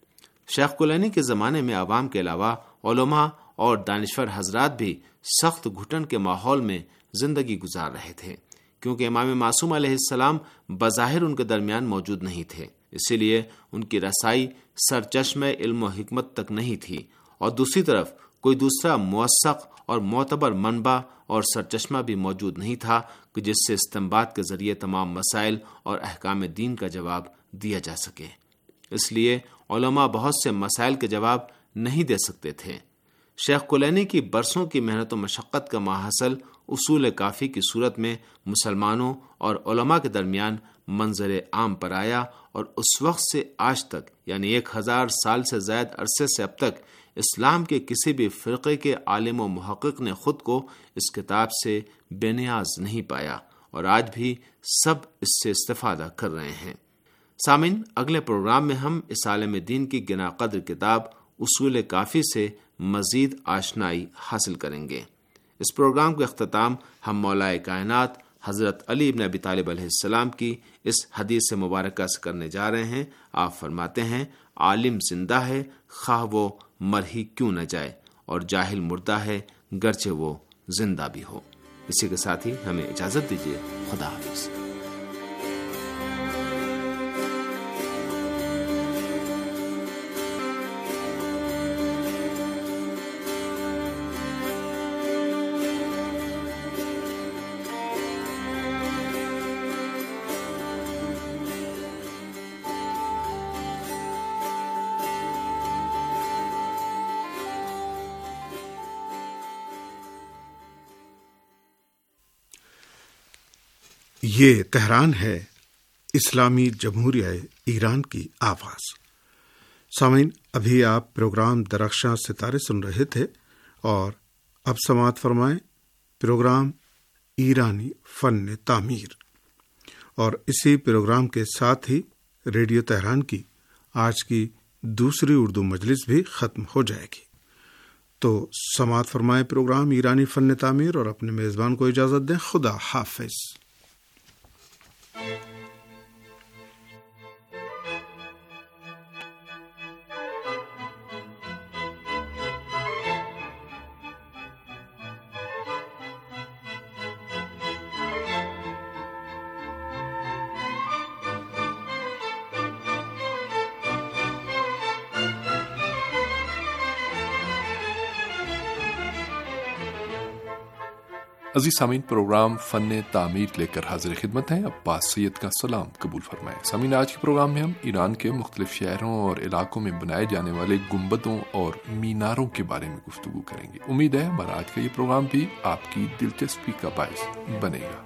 شیخ کلینی کے زمانے میں عوام کے علاوہ علماء اور دانشور حضرات بھی سخت گھٹن کے ماحول میں زندگی گزار رہے تھے، کیونکہ امام معصوم علیہ السلام بظاہر ان کے درمیان موجود نہیں تھے، اسی لیے ان کی رسائی سرچشمہ علم و حکمت تک نہیں تھی، اور دوسری طرف کوئی دوسرا موثق اور معتبر منبع اور سرچشمہ بھی موجود نہیں تھا کہ جس سے استنباط کے ذریعے تمام مسائل اور احکام دین کا جواب دیا جا سکے۔ اس لیے علماء بہت سے مسائل کے جواب نہیں دے سکتے تھے۔ شیخ کلینی کی برسوں کی محنت و مشقت کا ماحصل اصول کافی کی صورت میں مسلمانوں اور علماء کے درمیان منظر عام پر آیا، اور اس وقت سے آج تک یعنی ایک ہزار سال سے زائد عرصے سے اب تک اسلام کے کسی بھی فرقے کے عالم و محقق نے خود کو اس کتاب سے بے نیاز نہیں پایا، اور آج بھی سب اس سے استفادہ کر رہے ہیں۔ سامعین، اگلے پروگرام میں ہم اس عالم دین کی گنا قدر کتاب اصول کافی سے مزید آشنائی حاصل کریں گے۔ اس پروگرام کا اختتام ہم مولا کائنات حضرت علی بن ابی طالب علیہ السلام کی اس حدیث مبارکہ سے کرنے جا رہے ہیں۔ آپ فرماتے ہیں، عالم زندہ ہے خواہ وہ مر ہی کیوں نہ جائے، اور جاہل مردہ ہے گرچہ وہ زندہ بھی ہو۔ اسی کے ساتھ ہی ہمیں اجازت دیجیے، خدا حافظ۔ یہ تہران ہے، اسلامی جمہوریہ ایران کی آواز۔ سامعین، ابھی آپ پروگرام درخشاں ستارے سن رہے تھے، اور اب سماعت فرمائیں پروگرام ایرانی فن تعمیر، اور اسی پروگرام کے ساتھ ہی ریڈیو تہران کی آج کی دوسری اردو مجلس بھی ختم ہو جائے گی۔ تو سماعت فرمائیں پروگرام ایرانی فن تعمیر، اور اپنے میزبان کو اجازت دیں۔ خدا حافظ۔ عزیز سامعین، پروگرام فن تعمیر لے کر حاضر خدمت ہیں۔ عباس سید کا سلام قبول فرمائیں۔ سامعین، آج کے پروگرام میں ہم ایران کے مختلف شہروں اور علاقوں میں بنائے جانے والے گنبدوں اور میناروں کے بارے میں گفتگو کریں گے۔ امید ہے ہمارا آج کا یہ پروگرام بھی آپ کی دلچسپی کا باعث بنے گا۔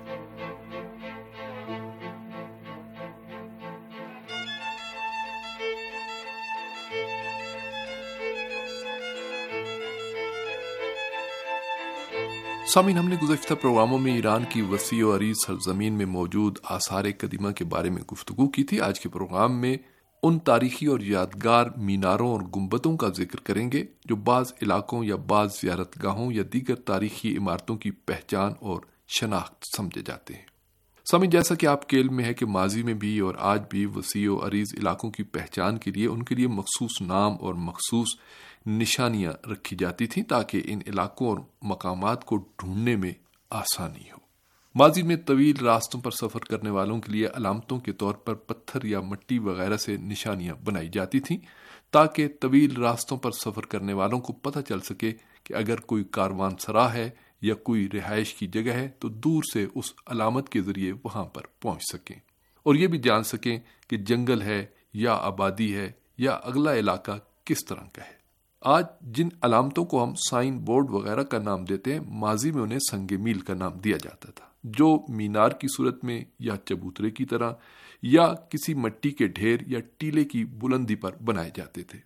سامعین، ہم نے گزشتہ پروگراموں میں ایران کی وسیع و عریض سرزمین میں موجود آثار قدیمہ کے بارے میں گفتگو کی تھی۔ آج کے پروگرام میں ان تاریخی اور یادگار میناروں اور گنبدوں کا ذکر کریں گے جو بعض علاقوں یا بعض زیارت گاہوں یا دیگر تاریخی عمارتوں کی پہچان اور شناخت سمجھے جاتے ہیں۔ سامعین، جیسا کہ آپ کے علم میں ہے کہ ماضی میں بھی اور آج بھی وسیع و عریض علاقوں کی پہچان کے لیے ان کے لیے مخصوص نام اور مخصوص نشانیاں رکھی جاتی تھیں تاکہ ان علاقوں اور مقامات کو ڈھونڈنے میں آسانی ہو۔ ماضی میں طویل راستوں پر سفر کرنے والوں کے لیے علامتوں کے طور پر پتھر یا مٹی وغیرہ سے نشانیاں بنائی جاتی تھیں تاکہ طویل راستوں پر سفر کرنے والوں کو پتہ چل سکے کہ اگر کوئی کاروان سرا ہے یا کوئی رہائش کی جگہ ہے تو دور سے اس علامت کے ذریعے وہاں پر پہنچ سکیں اور یہ بھی جان سکیں کہ جنگل ہے یا آبادی ہے یا اگلا علاقہ کس طرح کا ہے۔ آج جن علامتوں کو ہم سائن بورڈ وغیرہ کا نام دیتے ہیں، ماضی میں انہیں سنگ میل کا نام دیا جاتا تھا، جو مینار کی صورت میں یا چبوترے کی طرح یا کسی مٹی کے ڈھیر یا ٹیلے کی بلندی پر بنائے جاتے تھے۔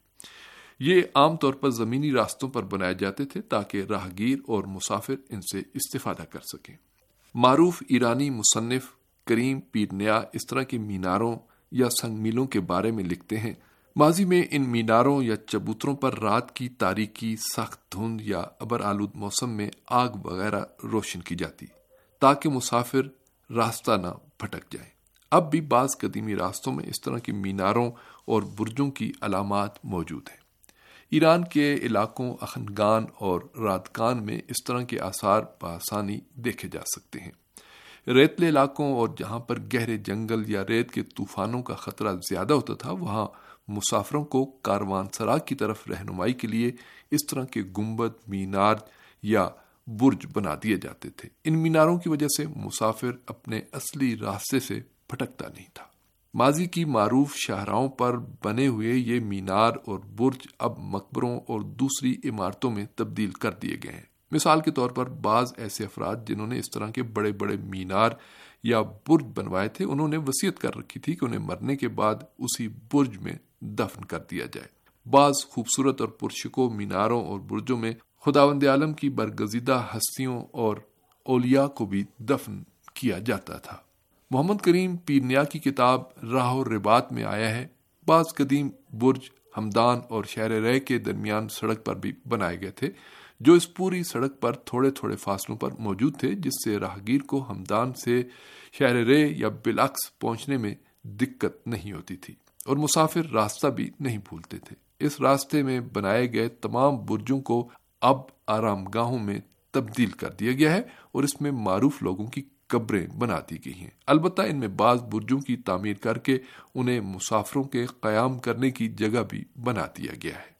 یہ عام طور پر زمینی راستوں پر بنائے جاتے تھے تاکہ راہگیر اور مسافر ان سے استفادہ کر سکیں۔ معروف ایرانی مصنف کریم پیر نیا اس طرح کے میناروں یا سنگ میلوں کے بارے میں لکھتے ہیں، ماضی میں ان میناروں یا چبوتروں پر رات کی تاریکی، سخت دھند یا ابر آلود موسم میں آگ وغیرہ روشن کی جاتی تاکہ مسافر راستہ نہ بھٹک جائیں۔ اب بھی بعض قدیمی راستوں میں اس طرح کے میناروں اور برجوں کی علامات موجود ہیں۔ ایران کے علاقوں اخنگان اور رادکان میں اس طرح کے آثار بآسانی دیکھے جا سکتے ہیں۔ ریتلے علاقوں اور جہاں پر گہرے جنگل یا ریت کے طوفانوں کا خطرہ زیادہ ہوتا تھا، وہاں مسافروں کو کاروان سرا کی طرف رہنمائی کے لیے اس طرح کے گنبد، مینار یا برج بنا دیے جاتے تھے۔ ان میناروں کی وجہ سے مسافر اپنے اصلی راستے سے بھٹکتا نہیں تھا۔ ماضی کی معروف شاہراہوں پر بنے ہوئے یہ مینار اور برج اب مقبروں اور دوسری عمارتوں میں تبدیل کر دیے گئے ہیں۔ مثال کے طور پر بعض ایسے افراد جنہوں نے اس طرح کے بڑے بڑے مینار یا برج بنوائے تھے، انہوں نے وصیت کر رکھی تھی کہ انہیں مرنے کے بعد اسی برج میں دفن کر دیا جائے۔ بعض خوبصورت اور پرشکو میناروں اور برجوں میں خداوند عالم کی برگزیدہ ہستیوں اور اولیاء کو بھی دفن کیا جاتا تھا۔ محمد کریم پیر نیا کی کتاب راہ و رباط میں آیا ہے، بعض قدیم برج ہمدان اور شہر رے کے درمیان سڑک پر بھی بنائے گئے تھے، جو اس پوری سڑک پر تھوڑے تھوڑے فاصلوں پر موجود تھے، جس سے راہگیر کو ہمدان سے شہر رے یا بالعکس پہنچنے میں دقت نہیں ہوتی تھی اور مسافر راستہ بھی نہیں بھولتے تھے۔ اس راستے میں بنائے گئے تمام برجوں کو اب آرام گاہوں میں تبدیل کر دیا گیا ہے اور اس میں معروف لوگوں کی قبریں بنا دی گئی ہیں۔ البتہ ان میں بعض برجوں کی تعمیر کر کے انہیں مسافروں کے قیام کرنے کی جگہ بھی بنا دیا گیا ہے۔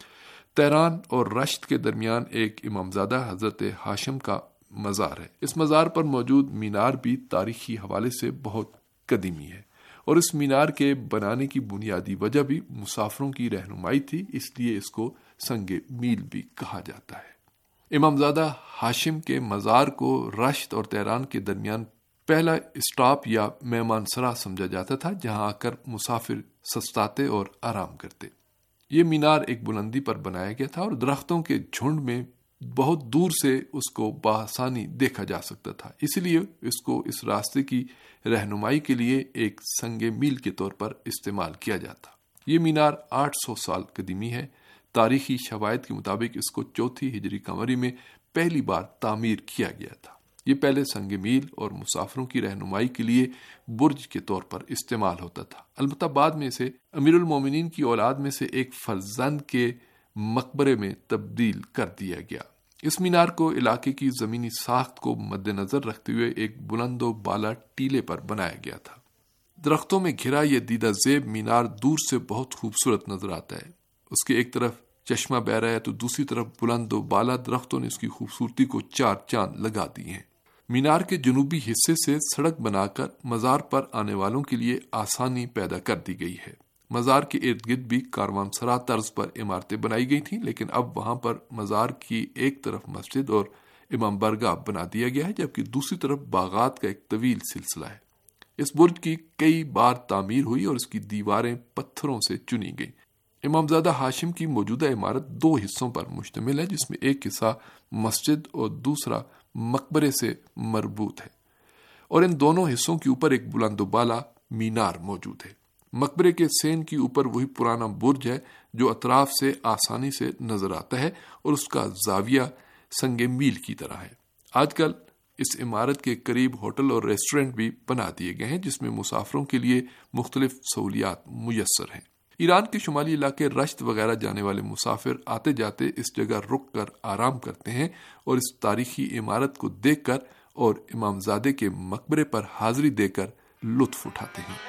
تہران اور رشت کے درمیان ایک امامزادہ حضرت ہاشم کا مزار ہے۔ اس مزار پر موجود مینار بھی تاریخی حوالے سے بہت قدیمی ہے اور اس مینار کے بنانے کی بنیادی وجہ بھی مسافروں کی رہنمائی تھی، اس لیے اس کو سنگ میل بھی کہا جاتا ہے۔ امامزادہ ہاشم کے مزار کو رشت اور تہران کے درمیان پہلا اسٹاپ یا مہمان سرا سمجھا جاتا تھا، جہاں آ کر مسافر سستاتے اور آرام کرتے۔ یہ مینار ایک بلندی پر بنایا گیا تھا اور درختوں کے جھنڈ میں بہت دور سے اس کو بآسانی دیکھا جا سکتا تھا، اس لیے اس کو اس راستے کی رہنمائی کے لیے ایک سنگ میل کے طور پر استعمال کیا جاتا۔ یہ مینار آٹھ سو سال قدیمی ہے۔ تاریخی شواہد کے مطابق اس کو چوتھی ہجری قمری میں پہلی بار تعمیر کیا گیا تھا۔ یہ پہلے سنگ میل اور مسافروں کی رہنمائی کے لیے برج کے طور پر استعمال ہوتا تھا، البتہ بعد میں اسے امیر المومنین کی اولاد میں سے ایک فرزند کے مقبرے میں تبدیل کر دیا گیا۔ اس مینار کو علاقے کی زمینی ساخت کو مد نظر رکھتے ہوئے ایک بلند و بالا ٹیلے پر بنایا گیا تھا۔ درختوں میں گھرا یہ دیدہ زیب مینار دور سے بہت خوبصورت نظر آتا ہے۔ اس کے ایک طرف چشمہ بہ رہا ہے تو دوسری طرف بلند و بالا درختوں نے اس کی خوبصورتی کو چار چاند لگا دی ہیں۔ مینار کے جنوبی حصے سے سڑک بنا کر مزار پر آنے والوں کے لیے آسانی پیدا کر دی گئی ہے۔ مزار کے ارد گرد بھی کاروان سرا طرز پر عمارتیں بنائی گئی تھیں، لیکن اب وہاں پر مزار کی ایک طرف مسجد اور امام برگاہ بنا دیا گیا ہے، جبکہ دوسری طرف باغات کا ایک طویل سلسلہ ہے۔ اس برج کی کئی بار تعمیر ہوئی اور اس کی دیواریں پتھروں سے چنی گئیں۔ امامزادہ ہاشم کی موجودہ عمارت دو حصوں پر مشتمل ہے، جس میں ایک حصہ مسجد اور دوسرا مقبرے سے مربوط ہے، اور ان دونوں حصوں کے اوپر ایک بلند و بالا مینار موجود ہے۔ مقبرے کے سین کے اوپر وہی پرانا برج ہے جو اطراف سے آسانی سے نظر آتا ہے اور اس کا زاویہ سنگ میل کی طرح ہے۔ آج کل اس عمارت کے قریب ہوٹل اور ریسٹورنٹ بھی بنا دیے گئے ہیں، جس میں مسافروں کے لیے مختلف سہولیات میسر ہیں۔ ایران کے شمالی علاقے رشت وغیرہ جانے والے مسافر آتے جاتے اس جگہ رک کر آرام کرتے ہیں اور اس تاریخی عمارت کو دیکھ کر اور امامزادے کے مقبرے پر حاضری دے کر لطف اٹھاتے ہیں۔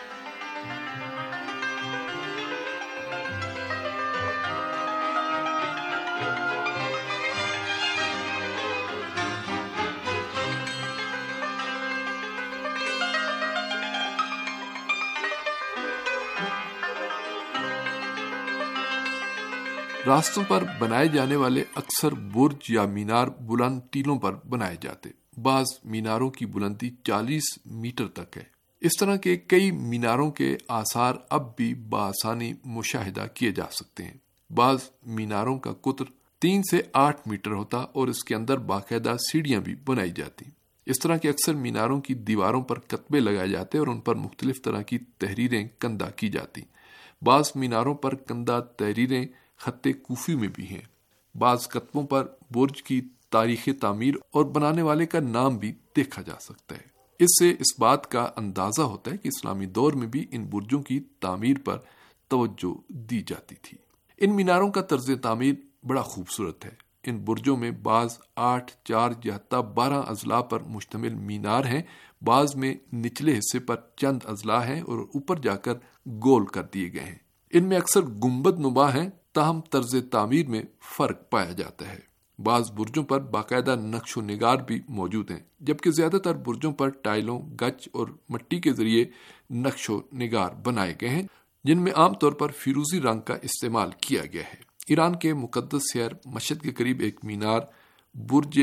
راستوں پر بنائے جانے والے اکثر برج یا مینار بلند ٹیلوں پر بنائے جاتے، بعض میناروں کی بلندی چالیس میٹر تک ہے۔ اس طرح کے کئی میناروں کے آثار اب بھی بآسانی مشاہدہ کیے جا سکتے ہیں۔ بعض میناروں کا قطر تین سے آٹھ میٹر ہوتا اور اس کے اندر باقاعدہ سیڑھیاں بھی بنائی جاتی۔ اس طرح کے اکثر میناروں کی دیواروں پر کتبے لگائے جاتے اور ان پر مختلف طرح کی تحریریں کندہ کی جاتی۔ بعض میناروں پر کندہ تحریریں خط کوفی میں بھی ہیں۔ بعض کتبوں پر برج کی تاریخ تعمیر اور بنانے والے کا نام بھی دیکھا جا سکتا ہے۔ اس سے اس بات کا اندازہ ہوتا ہے کہ اسلامی دور میں بھی ان برجوں کی تعمیر پر توجہ دی جاتی تھی۔ ان میناروں کا طرز تعمیر بڑا خوبصورت ہے۔ ان برجوں میں بعض آٹھ، چار یا حتی بارہ اضلاع پر مشتمل مینار ہیں، بعض میں نچلے حصے پر چند اضلاع ہیں اور اوپر جا کر گول کر دیے گئے ہیں۔ ان میں اکثر گنبد نما ہیں، تاہم طرز تعمیر میں فرق پایا جاتا ہے۔ بعض برجوں پر باقاعدہ نقش و نگار بھی موجود ہیں، جبکہ زیادہ تر برجوں پر ٹائلوں، گچ اور مٹی کے ذریعے نقش و نگار بنائے گئے ہیں، جن میں عام طور پر فیروزی رنگ کا استعمال کیا گیا ہے۔ ایران کے مقدس شہر مشہد کے قریب ایک مینار برج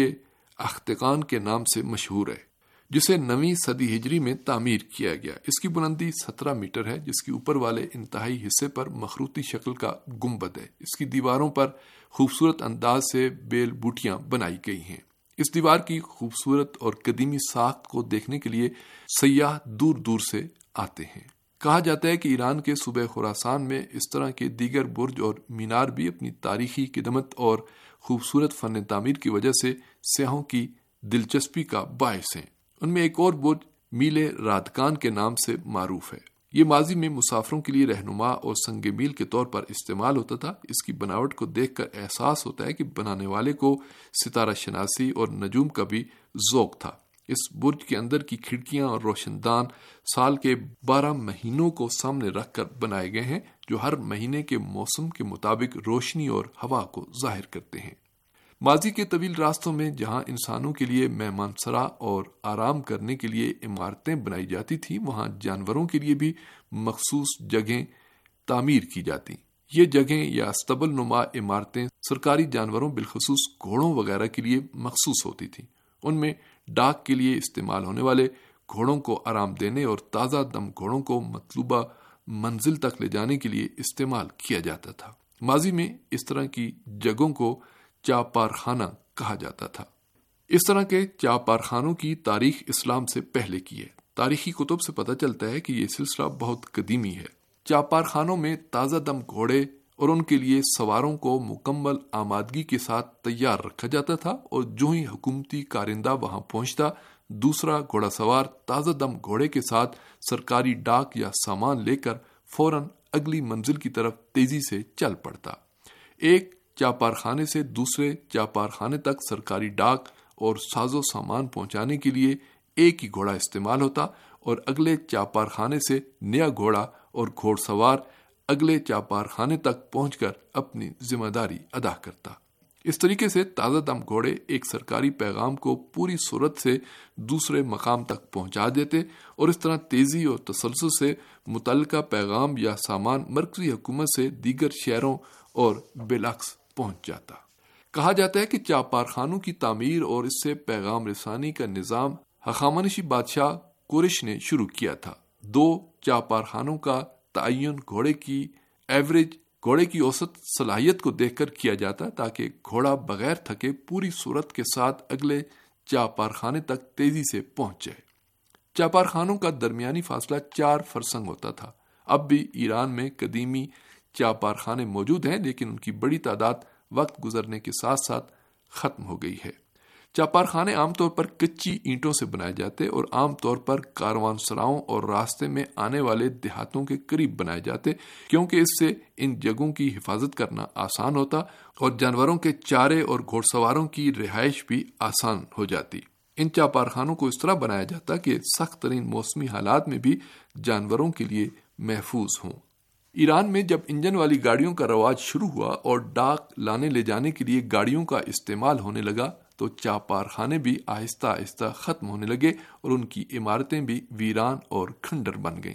اختقان کے نام سے مشہور ہے، جسے نویں صدی ہجری میں تعمیر کیا گیا۔ اس کی بلندی سترہ میٹر ہے، جس کے اوپر والے انتہائی حصے پر مخروطی شکل کا گنبد ہے۔ اس کی دیواروں پر خوبصورت انداز سے بیل بوٹیاں بنائی گئی ہیں۔ اس دیوار کی خوبصورت اور قدیمی ساخت کو دیکھنے کے لیے سیاح دور دور سے آتے ہیں۔ کہا جاتا ہے کہ ایران کے صوبہ خراسان میں اس طرح کے دیگر برج اور مینار بھی اپنی تاریخی قدمت اور خوبصورت فن تعمیر کی وجہ سے سیاحوں کی دلچسپی کا باعث ہیں۔ ان میں ایک اور برج میل رادکان کے نام سے معروف ہے۔ یہ ماضی میں مسافروں کے لیے رہنما اور سنگ میل کے طور پر استعمال ہوتا تھا۔ اس کی بناوٹ کو دیکھ کر احساس ہوتا ہے کہ بنانے والے کو ستارہ شناسی اور نجوم کا بھی ذوق تھا۔ اس برج کے اندر کی کھڑکیاں اور روشن دان سال کے بارہ مہینوں کو سامنے رکھ کر بنائے گئے ہیں، جو ہر مہینے کے موسم کے مطابق روشنی اور ہوا کو ظاہر کرتے ہیں۔ ماضی کے طویل راستوں میں جہاں انسانوں کے لیے مہمان سرا اور آرام کرنے کے لیے عمارتیں بنائی جاتی تھیں، وہاں جانوروں کے لیے بھی مخصوص جگہیں تعمیر کی جاتی۔ یہ جگہیں یا استبل نما عمارتیں سرکاری جانوروں بالخصوص گھوڑوں وغیرہ کے لیے مخصوص ہوتی تھیں۔ ان میں ڈاک کے لیے استعمال ہونے والے گھوڑوں کو آرام دینے اور تازہ دم گھوڑوں کو مطلوبہ منزل تک لے جانے کے لیے استعمال کیا جاتا تھا۔ ماضی میں اس طرح کی جگہوں کو چاپارخانہ کہا جاتا تھا۔ اس طرح کے چاپارخانوں کی تاریخ اسلام سے پہلے کی ہے۔ تاریخی کتب سے پتہ چلتا ہے کہ یہ سلسلہ بہت قدیمی ہے۔ چاپارخانوں میں تازہ دم گھوڑے اور ان کے لیے سواروں کو مکمل آمادگی کے ساتھ تیار رکھا جاتا تھا، اور جو ہی حکومتی کارندہ وہاں پہنچتا، دوسرا گھوڑا سوار تازہ دم گھوڑے کے ساتھ سرکاری ڈاک یا سامان لے کر فوراً اگلی منزل کی طرف تیزی سے چل پڑتا۔ ایک چاپارخانے سے دوسرے چاپارخانے تک سرکاری ڈاک اور ساز و سامان پہنچانے کے لیے ایک ہی گھوڑا استعمال ہوتا، اور اگلے چاپارخانے سے نیا گھوڑا اور گھوڑ سوار اگلے چاپارخانے تک پہنچ کر اپنی ذمہ داری ادا کرتا۔ اس طریقے سے تازہ دم گھوڑے ایک سرکاری پیغام کو پوری صورت سے دوسرے مقام تک پہنچا دیتے، اور اس طرح تیزی اور تسلسل سے متعلقہ پیغام یا سامان مرکزی حکومت سے دیگر شہروں اور بالعکس پہنچ جاتا۔ کہا جاتا ہے کہ چاپارخانوں کی تعمیر اور اس سے پیغام رسانی کا نظام ہخامنشی بادشاہ کورش نے شروع کیا تھا۔ دو چاپارخانوں کا تعین گھوڑے کی ایوریج گھوڑے کی اوسط صلاحیت کو دیکھ کر کیا جاتا، تاکہ گھوڑا بغیر تھکے پوری صورت کے ساتھ اگلے چاپارخانے تک تیزی سے پہنچ جائے۔ چاپارخانوں کا درمیانی فاصلہ چار فرسنگ ہوتا تھا۔ اب بھی ایران میں قدیمی چاپارخانے موجود ہیں، لیکن ان کی بڑی تعداد وقت گزرنے کے ساتھ ساتھ ختم ہو گئی ہے۔ چاپارخانے عام طور پر کچی اینٹوں سے بنائے جاتے اور عام طور پر کاروان سراؤں اور راستے میں آنے والے دیہاتوں کے قریب بنائے جاتے، کیونکہ اس سے ان جگہوں کی حفاظت کرنا آسان ہوتا اور جانوروں کے چارے اور گھوڑ سواروں کی رہائش بھی آسان ہو جاتی۔ ان چاپارخانوں کو اس طرح بنایا جاتا کہ سخت ترین موسمی حالات میں بھی جانوروں کے لیے محفوظ ہوں۔ ایران میں جب انجن والی گاڑیوں کا رواج شروع ہوا اور ڈاک لانے لے جانے کے لیے گاڑیوں کا استعمال ہونے لگا، تو چاپارخانے بھی آہستہ آہستہ ختم ہونے لگے اور ان کی عمارتیں بھی ویران اور کھنڈر بن گئیں۔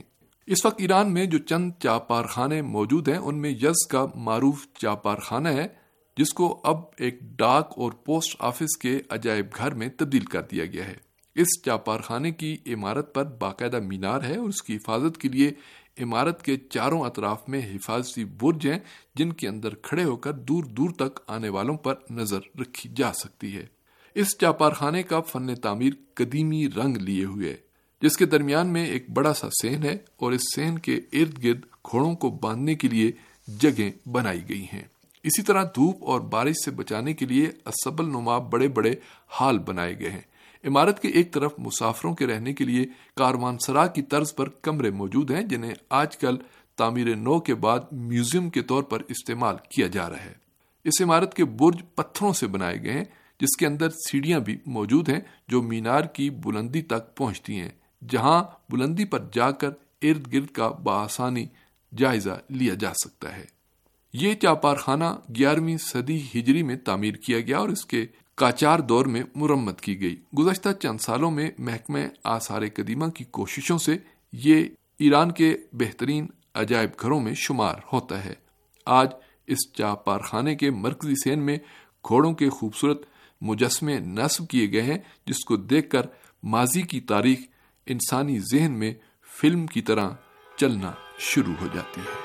اس وقت ایران میں جو چند چاپارخانے موجود ہیں ان میں یزد کا معروف چاپارخانہ ہے جس کو اب ایک ڈاک اور پوسٹ آفس کے عجائب گھر میں تبدیل کر دیا گیا ہے۔ اس چاپارخانے کی عمارت پر باقاعدہ مینار ہے اور اس کی حفاظت کے لیے عمارت کے چاروں اطراف میں حفاظتی برج ہیں جن کے اندر کھڑے ہو کر دور دور تک آنے والوں پر نظر رکھی جا سکتی ہے۔ اس چاپارخانے کا فن تعمیر قدیمی رنگ لیے ہوئے ہے جس کے درمیان میں ایک بڑا سا سین ہے اور اس سین کے ارد گرد گھوڑوں کو باندھنے کے لیے جگہیں بنائی گئی ہیں۔ اسی طرح دھوپ اور بارش سے بچانے کے لیے اسبل نما بڑے بڑے ہال بنائے گئے ہیں۔ عمارت کے ایک طرف مسافروں کے رہنے کے لیے کاروان سرا کی طرز پر کمرے موجود ہیں جنہیں آج کل تعمیر نو کے بعد میوزیم کے طور پر استعمال کیا جا رہا ہے۔ اس عمارت کے برج پتھروں سے بنائے گئے ہیں جس کے اندر سیڑھیاں بھی موجود ہیں جو مینار کی بلندی تک پہنچتی ہیں، جہاں بلندی پر جا کر ارد گرد کا بآسانی جائزہ لیا جا سکتا ہے۔ یہ چاپارخانہ گیارہویں صدی ہجری میں تعمیر کیا گیا اور اس کے قاجار دور میں مرمت کی گئی۔ گزشتہ چند سالوں میں محکمہ آثار قدیمہ کی کوششوں سے یہ ایران کے بہترین عجائب گھروں میں شمار ہوتا ہے۔ آج اس چاپارخانے کے مرکزی سین میں گھوڑوں کے خوبصورت مجسمے نصب کیے گئے ہیں جس کو دیکھ کر ماضی کی تاریخ انسانی ذہن میں فلم کی طرح چلنا شروع ہو جاتی ہے۔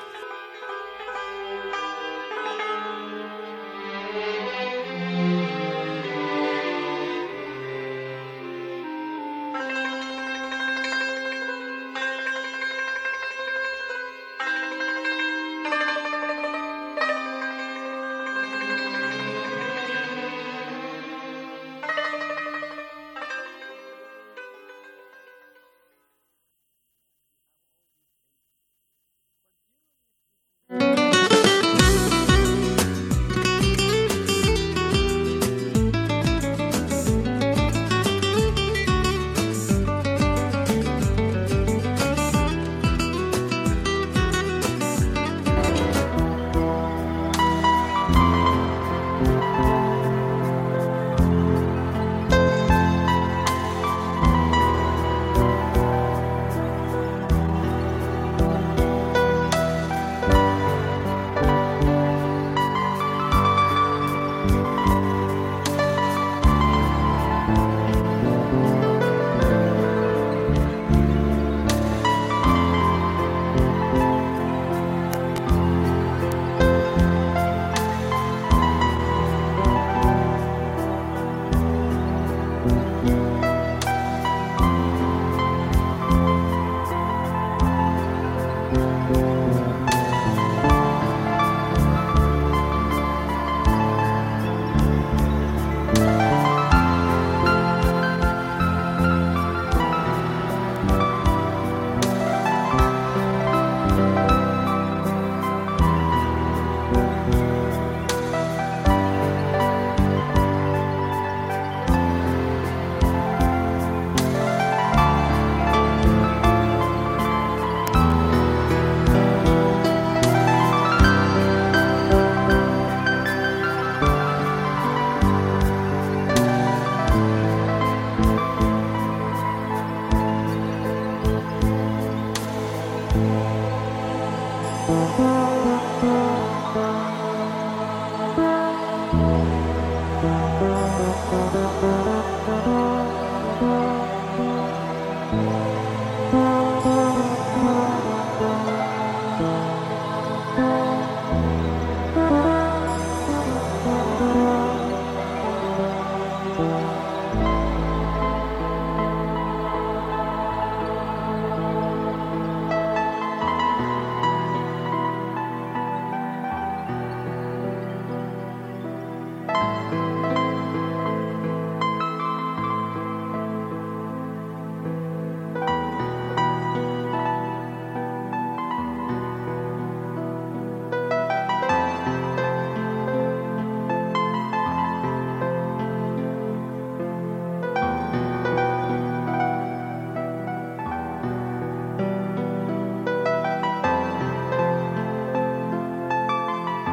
Thank you.